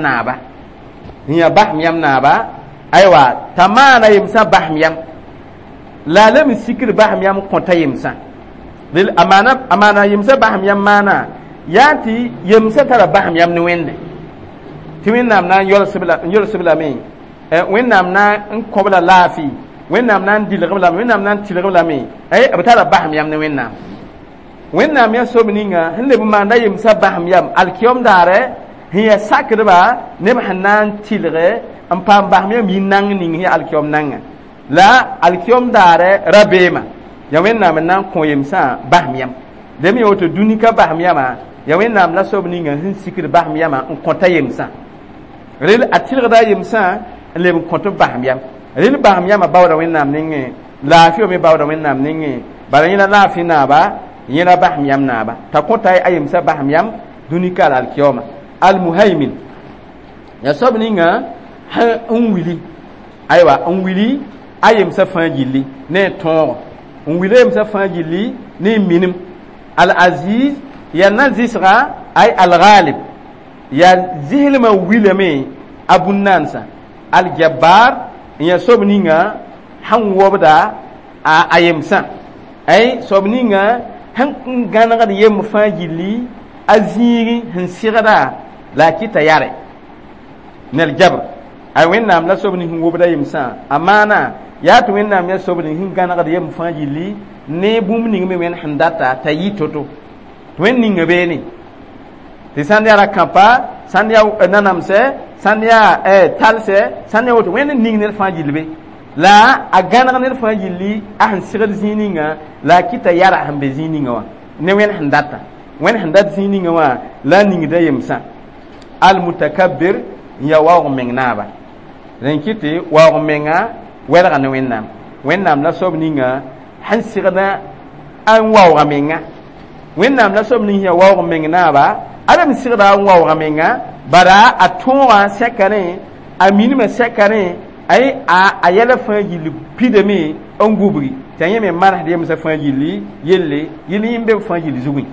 naba aywa tamana yemsa bahmiyam la lam sikir bahmiyam konta yemsa dil amana yemsa bahmiyam mana yati yemsa tara bahmiyam ni wende ti wẽnnaam na n yolsb lame wẽnnaam na n kõbla laafɩ wẽnnaam na n dɩlgb lame wẽnnaam na n tɩlgb lame b tara basem yam ne wẽnnaam ya sob ninga sẽn leb n maanda yemsã basem yam alkiom daare sẽn ya sakdba neb sẽn na n tɩlge n paam basem yam yĩ-nang ning ya alkiom nanga la alkiom daare rabeema ya wẽnnaam n na n kõ yemsã basem yam deme ya woto dũni ka basem yama ya wẽnnaam la sob ninga sẽn sikd basem yama n kõta yemsã rel a tɩlgda yemsã n leb n kõt basem yam rel basem yamã baooda wẽnnaam nengẽ laafɩ me baooda wẽnnaam nengẽ bala yẽna laafɩ naaba yẽna basem yam naaba t'a kõta a yemsã basem yam dũni ka la alkioma almuhaimin ya soab ninga n wili aywa n wili a yemsã fãa gilli ne tõogo n wili a yemsã fãa gilli ne minim al-aziz ya na zɩsga ay al-ghalib ya zislmã wilame a bũn-nansã al-jabbar ya soab ninga sẽn wobda a yemsã ay soab ninga sẽn gãnegd yem fãa gilli a zĩigi sẽn sɩgda la a kɩta yare nel jabr ay wẽnnaam la soab ning sẽn wobda yemsã a maana yaa tɩ wẽnnaam ya soab ning sẽn gãnegd yem fãa gilli ne bũmb ning me wẽnd sẽn data t'a yɩ to-to tɩ wẽnd ninga beene tɩ sãnd yaa rakãpa sãnd yaa nanamsɛ sãnd yaa talsɛ sãnd yaa woto wẽnd ning ned fãa gilbe la a gãneg ned fãa gilli a sẽn segd zĩig ninga la a kɩta yara sẽn be zĩig ninga wã ne wẽnd sẽn data wẽnd sẽn dat zĩig ninga wã la a ningda yemsã almutakabbir n ya waoog meng naaba rẽn kɩtɩ waoog menga wɛlga ne wẽnnaam la soab ninga sẽn segda a n waooga menga wẽnnaam la soab ning ya waoog meng naaba adame segda n waooga menga bara a tõoga sɛkare a minimã sɛkare ay a yɛla fãa gilli pidame n gubri t'a yẽ me marsd yemsã fãa gilli yelle yɩl yĩn be fãa gilli zugẽ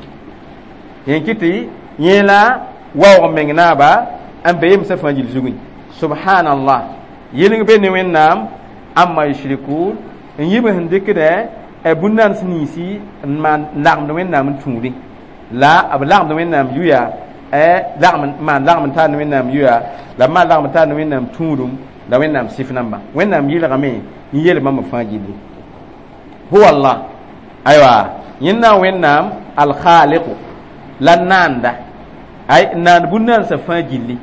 yẽ kɩtɩ yẽ la waoog meng naaba n be yemsã fãa gilli zugẽ subhanallah yɩlg be ne wẽnnaam amma yushrikun n yɩb sẽn dɩkdɛ bũn-nans niisi n maan lagmd wẽnnaam n tũudẽ la b lagmd wẽnnaam yuya maan lagm n tar ne wẽnnaam yuya la b maan lagm n tar ne wẽnnaam tũudum la wẽnnaam sɩf namba wẽnnaam yɩlgame n yel mamã fãa gilli huwa allah aywa yẽnna wẽnnaam alkhaliqu la naanda ay naan bũn-nansã fãa gilli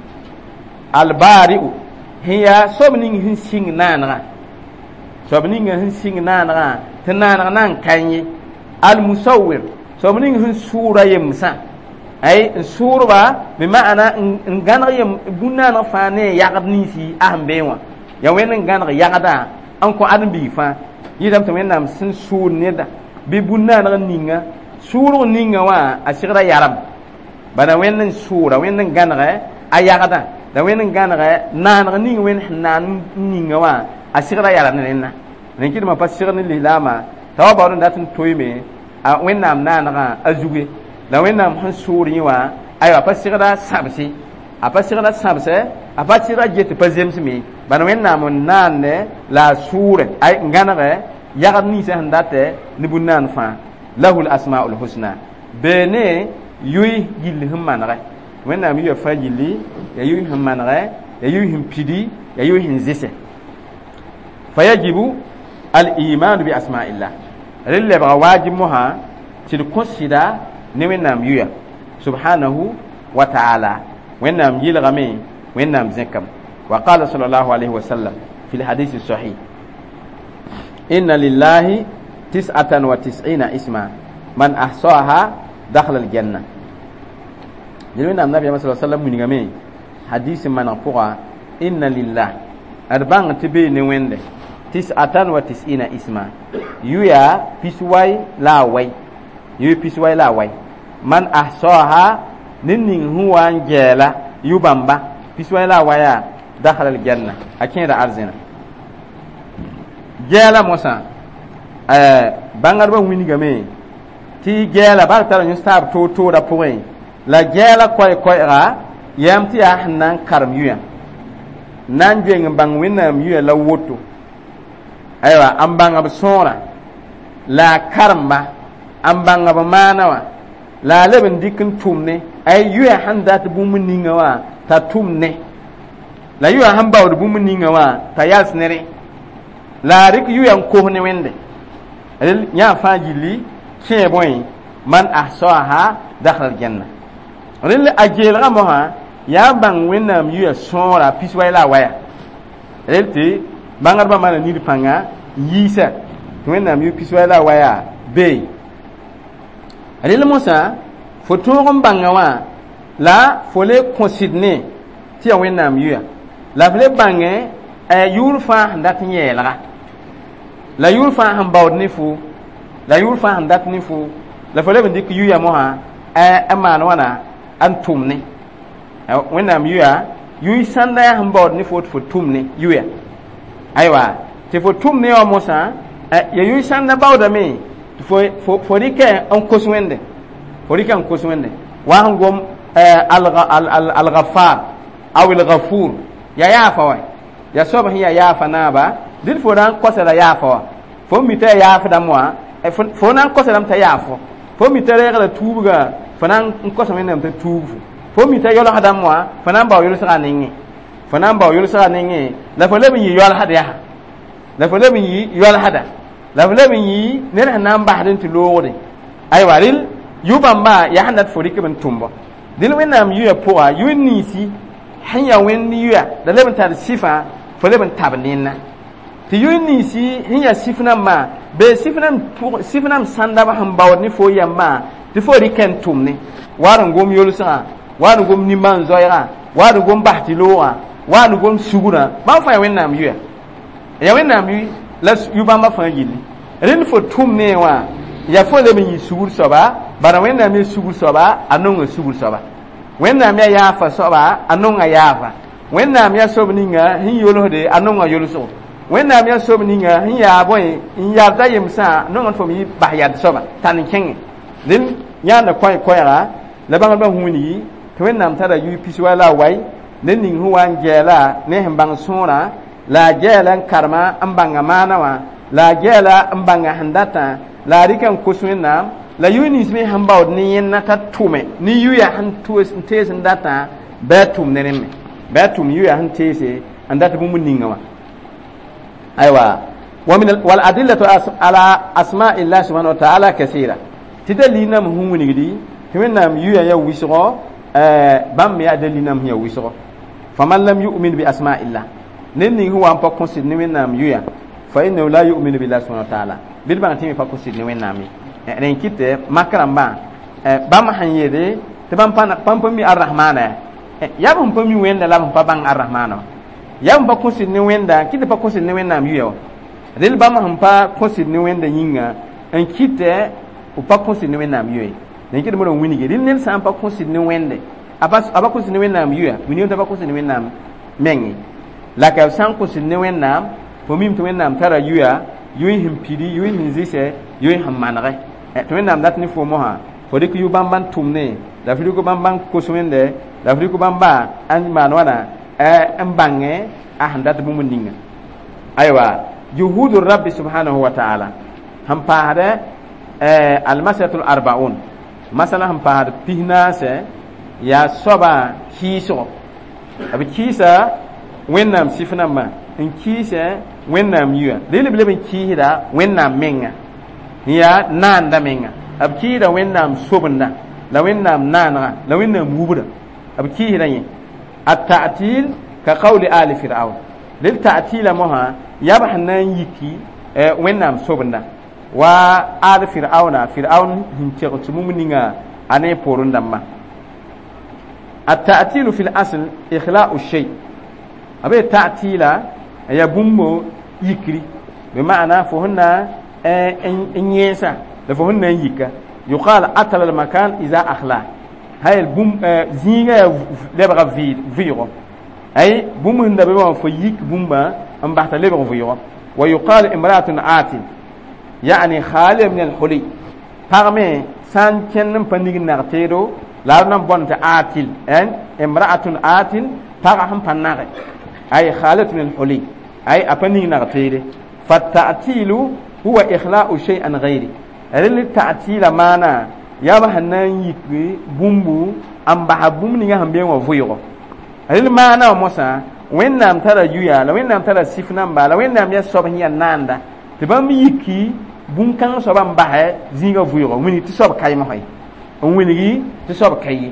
albari'u hiya soab ning sẽn sɩng naanegã soab ninga sẽn sɩng naanegã tɩ naaneg na n kan ye almusawir soab ning sẽn sʋʋra yemsã ay n sʋʋrba bɩ maana n gãneg yem bũn-naaneg fãa ne yagd ninsi a sẽn bee wã ya wẽnd gãneg yagda n kõ ãdem-biig fãa yɩdame tɩ wẽnnaam sẽn sʋʋr neda bɩ bũn-naaneg ninga sʋʋrg ninga wã a segda yarem bala wẽnd n sʋʋra wẽnd n gãnegɛ a yagda la wẽnd n gãnegɛ naaneg ning wẽnd sẽn naan ninga wã a segda yarem ne rẽnna rẽ kɩdmã pa segd ne lislaamã t'a wa baood n dat n toeeme a wẽnnaam naanegã a zuge la wẽnnaam sẽn sʋʋr yẽ wã aywa pa segda sãbse a pa segda sãbsɛ a pa segda get pa zemsme bala wẽnnaam n naande la a sʋʋre n gãnegɛ yagd ninsã sẽn datɛ ne bũn-naan fãa lahu l-asmaul husna beene yoy gill sẽn manegɛ wẽnnaam yɩ ya fãa gilli ya yoy sẽn manegɛ ya yoy sẽn pidi ya yoy sẽn zese fa yajibu al-iman bi asma'illah rel lebga waajib mosã tɩ d kõ sɩda ne wẽnnaam yuya subhanahu wa ta'ala wẽnnaam yɩlgame wẽnnaam zẽkame wa qala sallallahu alayhi wa sallam fi l-hadith as-sahih inna lillahi 99 isma man ahsaha dakhala al-janna yel wẽnnaam nabiyama sallallahu alayhi wa sallam wingame hadith maneg pʋga inna lillah ad bãng tɩ bee ne wẽnde 99 isma yuya piswai la wai yu piswai la wai man ahsaha nin huwa ngela yubamba piswai la waya dakhala aljanna akira arzina gela mosa bangar ba wini game ti gela ba tara ñu stab to da point la gela koy ra yamti ya hanan karam yuya nan jeng bang winam yuya la woto aywa an bãngb sõora la karemba an bãngb maana wã la a leb n dɩk n tʋmne ay yoya sẽn dat bũmb ninga wã t'a tʋmne la yoya sẽn baood bũmb ninga wã t'a yals ne rẽ la a rɩk yoya n kos ne wẽnde rel yã fãa gilli kẽ bõe man ahsaha dakhala aljanna rel a geelgã mosã yaa bãng wẽnnaam yoya sõora pisway la a waya rel tɩ bangarba mana nir panga yisa wẽnnaam yu piswa la waya be rel mosa fo tõog n bãnga wã la fo le kõsɩdne tɩ ya wẽnnaam yuya la f le bãngẽ yʋʋr fãa sẽn dat n yɛɛlga la yʋʋr fãa sẽn baood ne fo la yʋʋr fãa sẽn dat ne fo la fo leb n dɩk yuya mosã n maan wãna n tʋmne wẽnnaam yuya yʋy sãnda yaa sẽn baood ne fo tɩ fo tʋmne yuya aywa tɩ fo tʋm ne wã mosã ya yʋy sãnda baoodame tɩ fo rɩkɛ n kos wẽnde fo rɩkɛ n kos wẽnde wa sẽn gom al-ghafar aw al-ghafur ya yaafa wa ya soab sẽn ya yaafa naaba dɩd fo na n kosda yaafa wa fo mi t'a yaafdame wã fo na n kosdame t'a yaafo fo mi t'a reegda tuubga fo na n kos wẽnnaam t'a tuub fo mi t'a yolsdame wã fo na n bao yolsga nengẽ fo na n bao yolsga nengẽ la fo leb n yɩ yolsd yaa la fo leb n yɩ yolsda la fo leb n yɩ ned sẽn na n basd n tɩ loogde aywa rel yu-bãmba yaa sẽn dat fo rɩkb n tʋmba dẽl wẽnnaam yuya pʋga yu niisi sẽn ya wẽnd yuya la leb n tar sɩfã fo leb n tab nẽnna tɩ yu niisi sẽn ya sɩf nambã bee sɩf nam sãndaba sẽn baood ne fo yãmbã tɩ fo rɩkɛ n tʋmne waar n gom yolsgã waar n gom nimbãn-zoɛɛgã waar n gom bas tɩ loogã waar n gom sugrã bãmb fãa ya wẽnnaam yuya ya wẽnnaam yu la yu-bãmbã fãa yilli rẽnd fo tʋm ne wã ya fo leb n yɩ sugr soaba bara wẽnnaam ya sugr soaba a nonga sugr soaba wẽnnaam ya yaafa soaba a nonga yaafa wẽnnaam ya sob ninga sẽn yolsde a nonga yolsgo wẽnnaam ya sob ninga sẽn yaa bõe n yarda yemsã nonga tɩ fo me bas yad soaba tãn n kẽngẽ dẽn yãanda koɛɛga la bãngdbã wĩnigi tɩ wẽnnaam tara yu piswa la a wai ne ning sẽn wa n gɛɛla ne sẽn bãng sõora la a gɛɛla n karema n bãnga maana wã la a gɛɛla n bãnga sẽn datã la a rɩka n kos wẽnnaam la yu nins me sẽn baood ne yẽnna t'a tʋme ne yuya sẽn tees n datã bɩ a tʋm ne rẽme bɩ a tʋm yuya sẽn teese n dat bũmb ninga wã aywa wal adillatu ala asma'illah subhanahu wa ta'ala kaseera tɩ dalilnam sẽn wilgdi tɩ wẽnnaam yuya ya wɩsgɔ bãmb yaa dalilnam sẽn ya wɩsgɔ faman lam yu'min bi asma'illah ned ning sẽn wa n pa kõsd ne wẽnnaam yuya fa innahu la yu'minu billah subhanahu wa ta'ala bɩd bãng tɩ me pa kõsd ne wẽnnaam ye rẽn kɩtɛ mak rãmbã bãmb sẽn yeede tɩ bãmb pa mi arrahmaana yaa b sẽn pa mi wẽnda la b sẽn pa bãng arrahmaana yam ba ko sin ne wenda kiti pa ko sin ne wenda am yuya rel ba ma hampa ko sin ne wenda yinga en kite o pa ko sin ne wenda am yuya ne kiti mo don winige rel ne sa pa ko sin ne wende aba ko sin ne wenda am yuya wini on ta ba ko sin ne wenda am mengi la ka san ko sin ne wenda am fo mim to wenda am tara yuya yuy him pidi yuy hin zise yuy ham manare to wenda am dat ni fo mo ha fo de ku yu bamban tumne da fi ko bamban ko so wende da fi ko bamba an man wana en bange ahandat bu muninga aywa juhudur rabbi subhanahu wa ta'ala ham paade almasalatul arbaun masala ham paade pihna se ya soba kiso abi kisa wennam sifna ma en kisa wennam yuya lele bele ben kihida wennam menga ya nanda menga ab kihida wennam sobunda la wennam nana la wennam mubura ab kihida yin التعتيل كقول آل فرعون للتعتيل مها يبحنا يكي وينام صوبنا وآل فرعون هنتيغ تمومنينا أني بورون دما التعتيل في الأصل إخلاء الشيء أبي التعتيل يبومو يكري بمعنى فهنا إنيسا لفهنا يكا يقال أتل المكان إذا أخلاه hay bum zinga lebra viro ay bum hunda be wa fo yik bumba am bahta lebra viro wa yuqal imra'atun atin yani khali min al-huli parmi san ken pandig nartedo la nam bonta atil en imra'atun atin para ham panare ay khalat min al-huli ay apani nartede fa ta'tilu huwa ikhla'u shay'an ghayri ril ta'tila mana yaba hanan yikwe bumbu amba habum ninga hambe wa vuyo ril mana mosa wennam tara yuya la wennam tara sifna mbala wennam ya sob hiya nanda te bam yiki bum kan so bam bahe zinga vuyo wini ti sob kay ma hoy on wini ti sob kay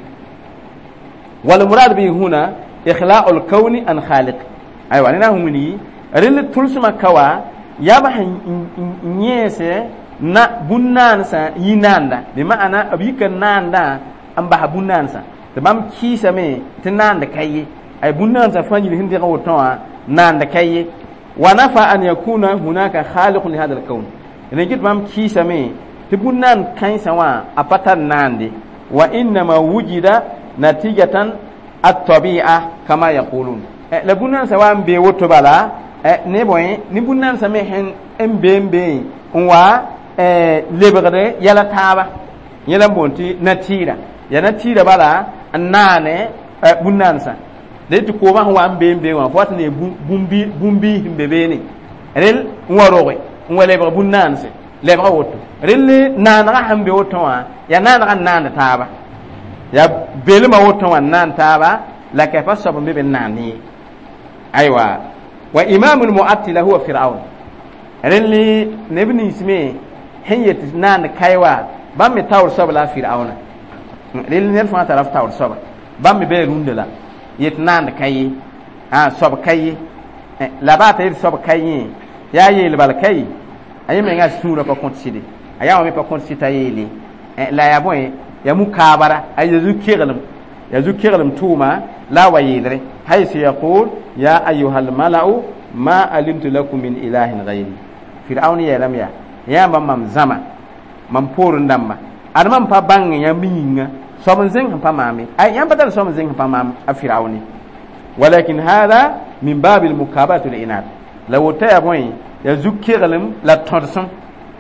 wal murad bi huna ikhla'ul kawni an khaliq ay walina wini ril tulsuma kawa yaba han nyese na bunnan sa yinanda bi ma'ana abika nanda an ba bunnan sa da bam kisa me tinanda kayi ay bunnan sa fanyi hindi ko tawa nanda kayi wa nafa an yakuna hunaka khaliqun li hadha al-kawn ne git bam kisa me ti bunnan kan sa wa apatan nande wa inna ma wujida natijatan at-tabi'a kama yaqulun la bunnan sa wa be woto bala ne boy ni bunnan sa me hen mbembe wa lebgre yala taaba yala bonti natira ya natira bala annane bunansa de to ko ma wa mbembe wa fota ne bumbi mbebeni rel warowe ngwale ba bunanse lebra woto rel nana hambe woto wa ya nana nana taaba ya belma woto wa nan taaba la ka fasaba mbebe nani aywa wa imamul mu'attila huwa fir'aun rel nebni isme henyet nan kaiwa bam me tawr sabla fir'auna lil ner fa taraf tawr sab bam me be rundela yet nan kayi sab kayi la ba ta yit sab kayi ya yel bal kayi ayi me ngas sura pa kontside aya me pa kontsita yeli la ya boy ya mukabara ay yazu kigalam tuma la wayidre haysi yaqul ya ayyuhal mala'u ma alimtu lakum min ilahin ghayri fir'auna ya lam ya mam zama mam porun damma adman pa bang ya minga somen zeng pa mami ay yam badal somen zeng pa mam afirauni walakin hada min babil mukabatu al-inat law ta boy ya zukirlam la torson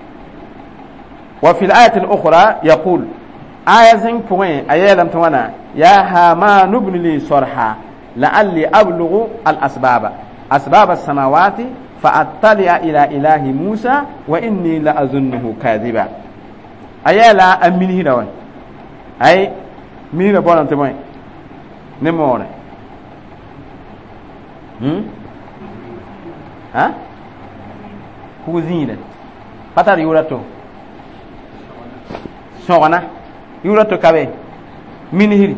wa fil ayati al-ukhra yaqul aya zeng point ayalam tawana ya haman ibn li sarha la'alli ablughu al-asbaba asbab as-samawati فأطلع إلى إله موسى وإني لأظنه كاذبا أيلا أمينه دوان أي مين بولا تبوي نمونا ها كوزينة فتار يوراتو سوغنا يوراتو كابي مين هيري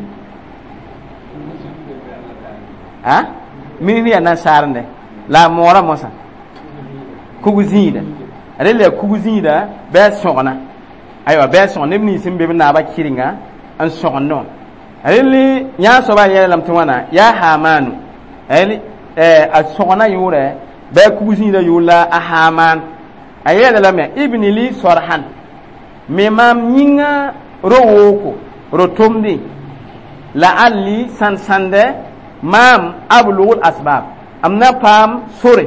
ها مين هي نسارنده لا مورا موسى kuguzida rele kuguzida be sogna aywa be sogna nebni simbe na ba kiringa an sogno rele nya so ba yelam to wana ya hamanu ali a sogna yore ba kubusin da yula a Haman ayela la me ibn li sarhan me mam yinga rowoko rotomdi la alli sansande mam ablul asbab amna pam sore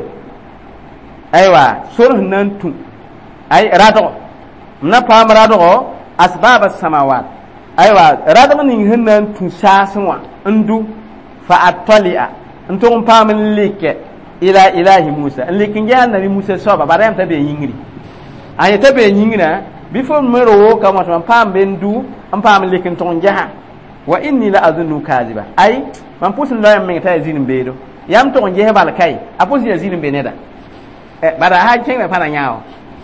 aywa sore nan tu ay rado amna pam rado asbab as-samawat aywa rado ni hinnan tu saswa ndu fa attali'a ntum pam like ila ilahi Musa likin ya nabi Musa soba baram ta be yingri ay ta be yingra bifo mero ka mo pam bendu am pam likin ton jaha wa inni la azunnu kaziba ay man pusin lo yam ta yazinin bedo yam ton je bal kai a pusin yazinin beneda bara ha kenga pana nyaaw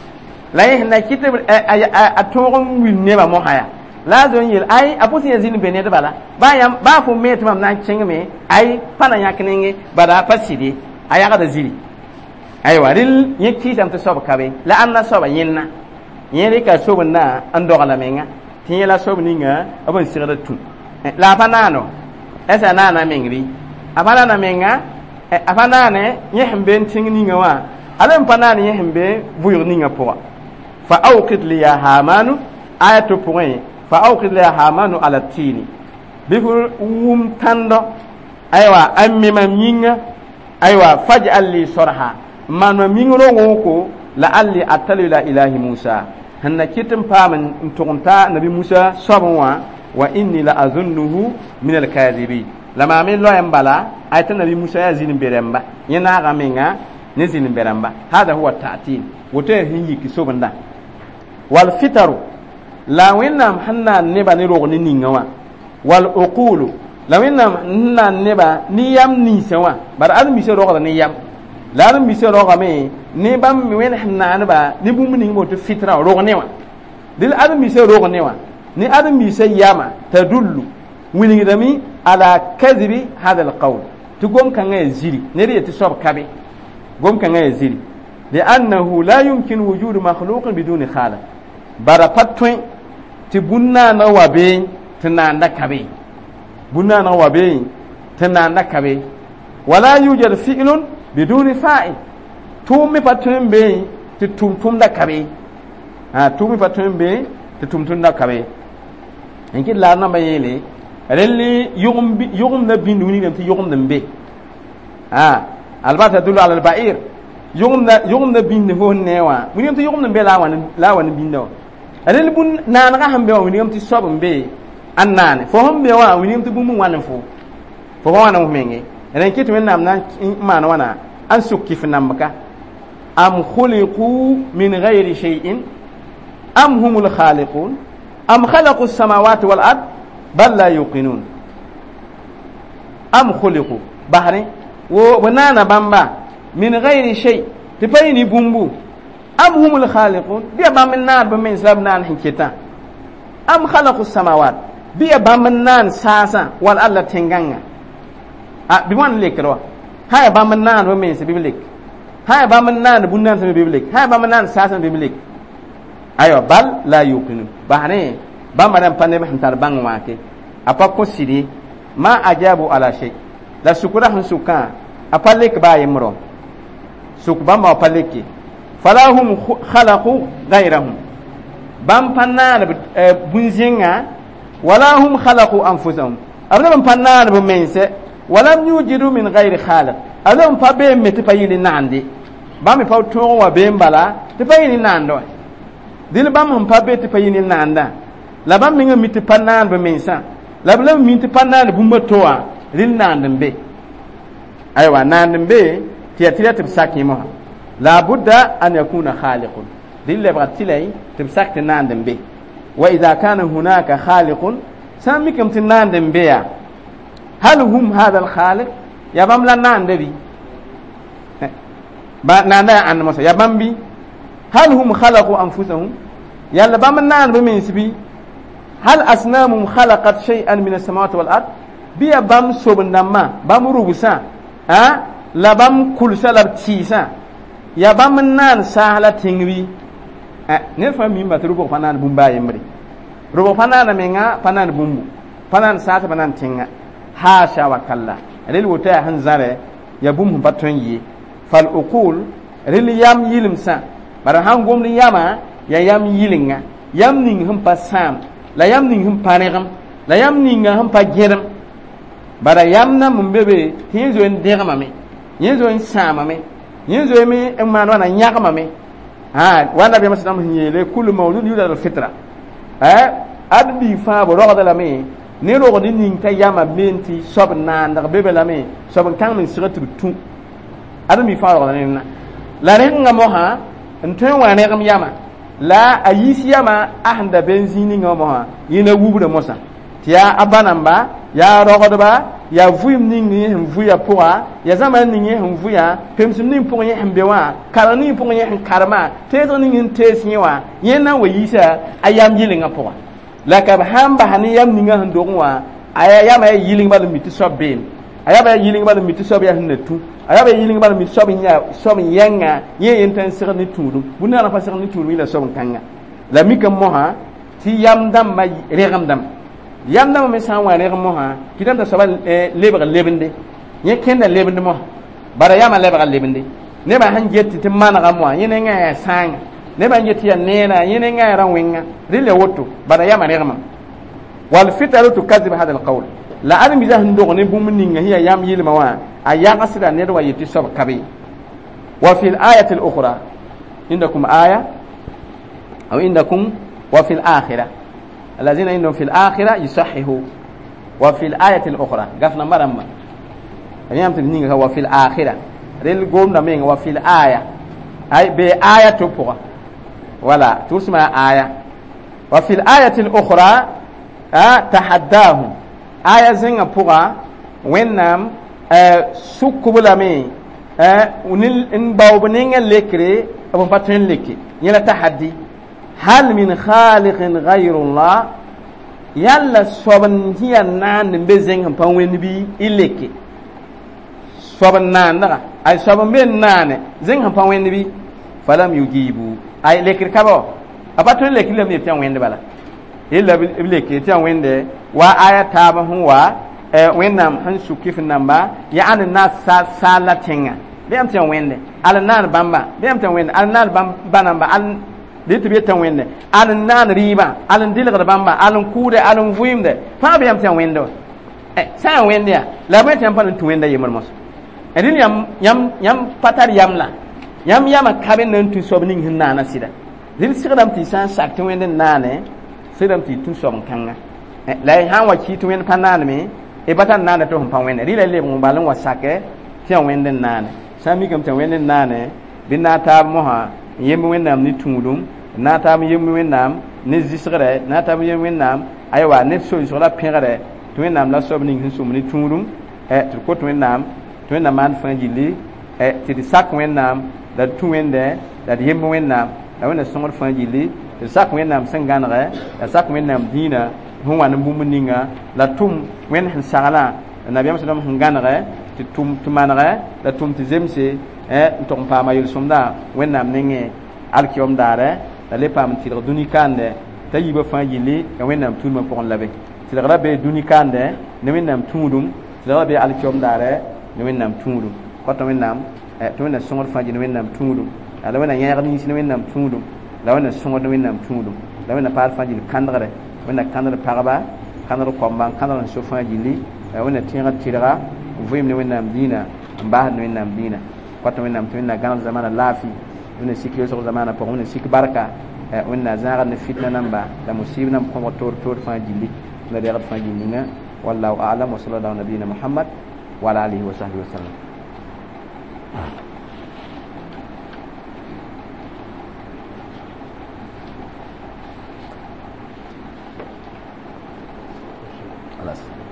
lay na kitab a togon winne ba mo haya la zon yel ay a pusin yazinin beneda bala ba yam ba fu met mam na cengme ay pana yaknenge bara pasidi aya ga zili ay waril yekti tam to soba kabe la anna soba yenna yeri ka soba na andogala menga tiela soba ninga abon sirada tun la panano esa nana mengri apana na menga apana ne yehmbe tingninga wa alam panani yehmbe buyur ninga poa fa awqid li ya hamanu ayatu point fa awqid li ya hamanu ala tini bifur tando aywa ammi mam yinga aywa faj'al li sarha man mingro woko la alli atalu la ilahi Musa hanna kitim paman ntonta nabi Musa sabwa wa inni la azunnuhu min al-kadhibin lama min lo yambala ayta nabi Musa yazin beremba yana ga menga nezin beremba hada huwa ta'til wote hinyi kisobanda wal fitaru la winam hanna neba ni rogni ningawa wal uqulu la winam hanna neba niyam ni sewa bar al mi se rogda niyam la al mi se roga me ni bam mi wen hanna ba ni bum ni ngoto fitra rognewa dil al mi se rognewa ni adam bi sai yama tadullu wini dami ala kadhibi hada alqawl to gom kan ngay ziri ne ri ti sob kabe gom kan ngay ziri li annahu la yumkin wujud makhluq biduni khaliq bara patwin ti bunna na wabe tinanda kabe bunna na wabe tinanda kabe wala yujad fi'lun biduni fa'il tumi patwin be ti tumtum da kabe tumi patwin be ti tumtum da kabe en ki la na bayele relli yugum na bindu ni dem ti yugum dembe albata dulu ala al-ba'ir yugum na bindu ho newa mun ti yugum dembe la wan bindo relli bun na na hambe wa mun ti sobum be annane fo hambe wa mun ti bumu wan fo wan mo menge ren ki to men nam na ma na wana an sukki fi namka am khuliqu min ghairi shay'in am humul khaliqun am khalaqu as-samawati wal ard bal la yuqinun am khuliqu bahri wo banana bamba min ghairi shay tifaini bumbu am humul khaliqun biya bamin nar ba min sabnan hinkita am khalaqu as-samawat biya bamin nan sasa wal alla tenganga bi wan lekro haya bamin nan ba min sibilik haya bamin nan bunnan sibilik haya bamin nan sasa sibilik ayo bal la yuqinu bahne bamaran panne hantar bang wake apa ko sidi ma ajabu ala shay la sukura han suka apalek ba yemro suk bamba apaleki falahum khalaqu ghayrahum bam panna bunzinga wala hum khalaqu anfusahum abna panna bu mense wala yujidu min ghayri khaliq adam pa be meti payini nande bam pa to wa be mbala te payini nando dil bam pa be te payini nanda la bam minga miti pannan be mensa la blam miti pannan bu matoa rin nandembe aywa nandembe tiatira tibsaki mo la budda an yakuna khaliqun dil la batilai tibsakti nandembe wa idha kana hunaka khaliqun samikum tinandembe ya hal hum hadha al khaliq ya bam la nandebi ba nanda an mo ya bambi hal hum khalaqu anfusahum yalla bam nan be min sibi hal asnamum khalaqat shay'an min as-samawati wal ard biya bam sobndama bam rubusa la bam kulsa la tisa ya bam nan sahala tingwi ne fa mi mbat rubo fanan bumba yemri rubo fanan menga fanan bumbu fanan sata fanan tinga ha sha wa kalla rel wota hanzare ya bum patron yi fal uqul ril yam yilimsa bara han gomni yama ya yam yilinga yam ning hum pa sam la yam ning hum pa negam la yam ning hum pa gedam bara yam na mum bebe tin zo en degama me yin zo en sama me yin zo me en man wana nyakama me ha wanda be masdam hiele kullu mawlud yulad al fitra addi fa bo roga la me ne roga ni ning ta yama menti sob nan da bebe la me sob kan min siratu tu adami fa roga na la renga moha ntwen wa ne gam yama la ayisi yama ahanda benzini ngamo ha yina wubra mosa tiya abanamba ya rogodba ya vuyum ningi hem vuya poa ya zaman ningi hem vuya pemsim ning pon ye hembewa karani pon ye karma tezo ningi tesniwa yena wayisa ayam yilinga poa la ka hamba hani yam ninga handongwa aya yama yilinga bal miti sobbe aya ba yilinga bal miti sobbe ya hinatu aya ba yilinga bal miti sobbe nya sobbe yenga ye yenten sir ni tudu bunna na fasir ni tudu ila sobbe kanga la mikam moha ti yam dam ma regam dam yam dam me san wa regam moha kidan ta sobal lebra lebinde ye kenda lebinde mo bara yama lebra lebinde ne ba han jetti ti manaka mo yene nga sang ne ba jetti ya nena yene nga ran wenga rile woto bara yama regam wal fitaru tukazib hada al qawl la adam biza ndo ne bum ninga hiya yam yilma wa aya qasida ne wa yiti sob kabi wa fil ayati al ukhra indakum aya aw indakum wa fil akhirah الذين عندهم في الآخرة يصححوا وفي الآية الأخرى قفنا مرمى اليوم تبنيها وفي الآخرة ريل قوم نمين وفي الآية أي بآية تبقى ولا تسمى آية وفي الآية الأخرى تحداهم آية زنغ بقى وينام سكب لمين ونل باوبنين لكري أبو باترين لكي يلا تحدي هل من خالق غير الله يلا صوبن هي نان بزين هم بوين بي إليكي صوبن نان نغا أي صوبن بين نان زين هم بوين بي فلم يجيبوا أي لكر كبو أباتون لكي لم يتيان وين بلا إلا بلكي يتيان وين دي وآية تابا هو وين نام هنسو كيف نمبا يعني الناس سالة تنغا بيام تيان وين دي على نان بامبا بيام تيان وين على نان بامبا نمبا dit bi tan wende alan nan riba alan dilgar bamba alan kude alan vuimde fa bi am tan wendo sa wende ya la ba tan pan tu wenda yemar mos edin yam patar yamla yama kaben nan tu sobning hinna na sida dil sigram ti san sak tu wende nane sigram ti tu som kanga la han wa ki tu wende panane me e batan nane to pan wende ri la le mo balan wa sake tan wende nane sami kam tan wende nane binata moha yembe wendam ni tungudum natam yembe wendam ni zisgre natam yembe wendam aywa ne so la pingare to wendam la sobni hin sumni tungudum to ko to wendam man fanjili ti sak wendam da tu wende da yembe wendam da wenda songor fanjili ti sak wendam sanganre da sak wendam dina hon wan bumuninga la tum wen hin sagala nabiyam sallam hanganre ti tum tumanre da tum ti zemse ntong pa ma yul somda wennam nenge alkiom dare da le pam tilr duni kande ta yiba fa yili ya wennam tulma pon labe tilr rabbe duni kande ne wennam tumudum tilr rabbe alkiom dare ne wennam tumudum ko to wennam to wennam songor fa yili ne wennam tumudum ala wennam yaar ni ne wennam tumudum la wennam songor ne wennam tumudum la wennam par fa yili kandare wennam kandare paraba kandare komban kandare so fa yili wennam tinga tirga vuyim ne wennam dina mbah ne wennam dina kwata wẽnnaam tɩ wẽnna gãneg zamaana laafɩ wẽnna sik yosg zamaana pʋgẽ wẽnna sik barka wẽnna zãagd ne fitna namba la musib nam kõmg toor fãa gilli la dɛgd fãa gill ninga wallahu a'lam wa sallallahu nabiyina muhammad wa ala alihi wa sahbihi wa sallam خلاص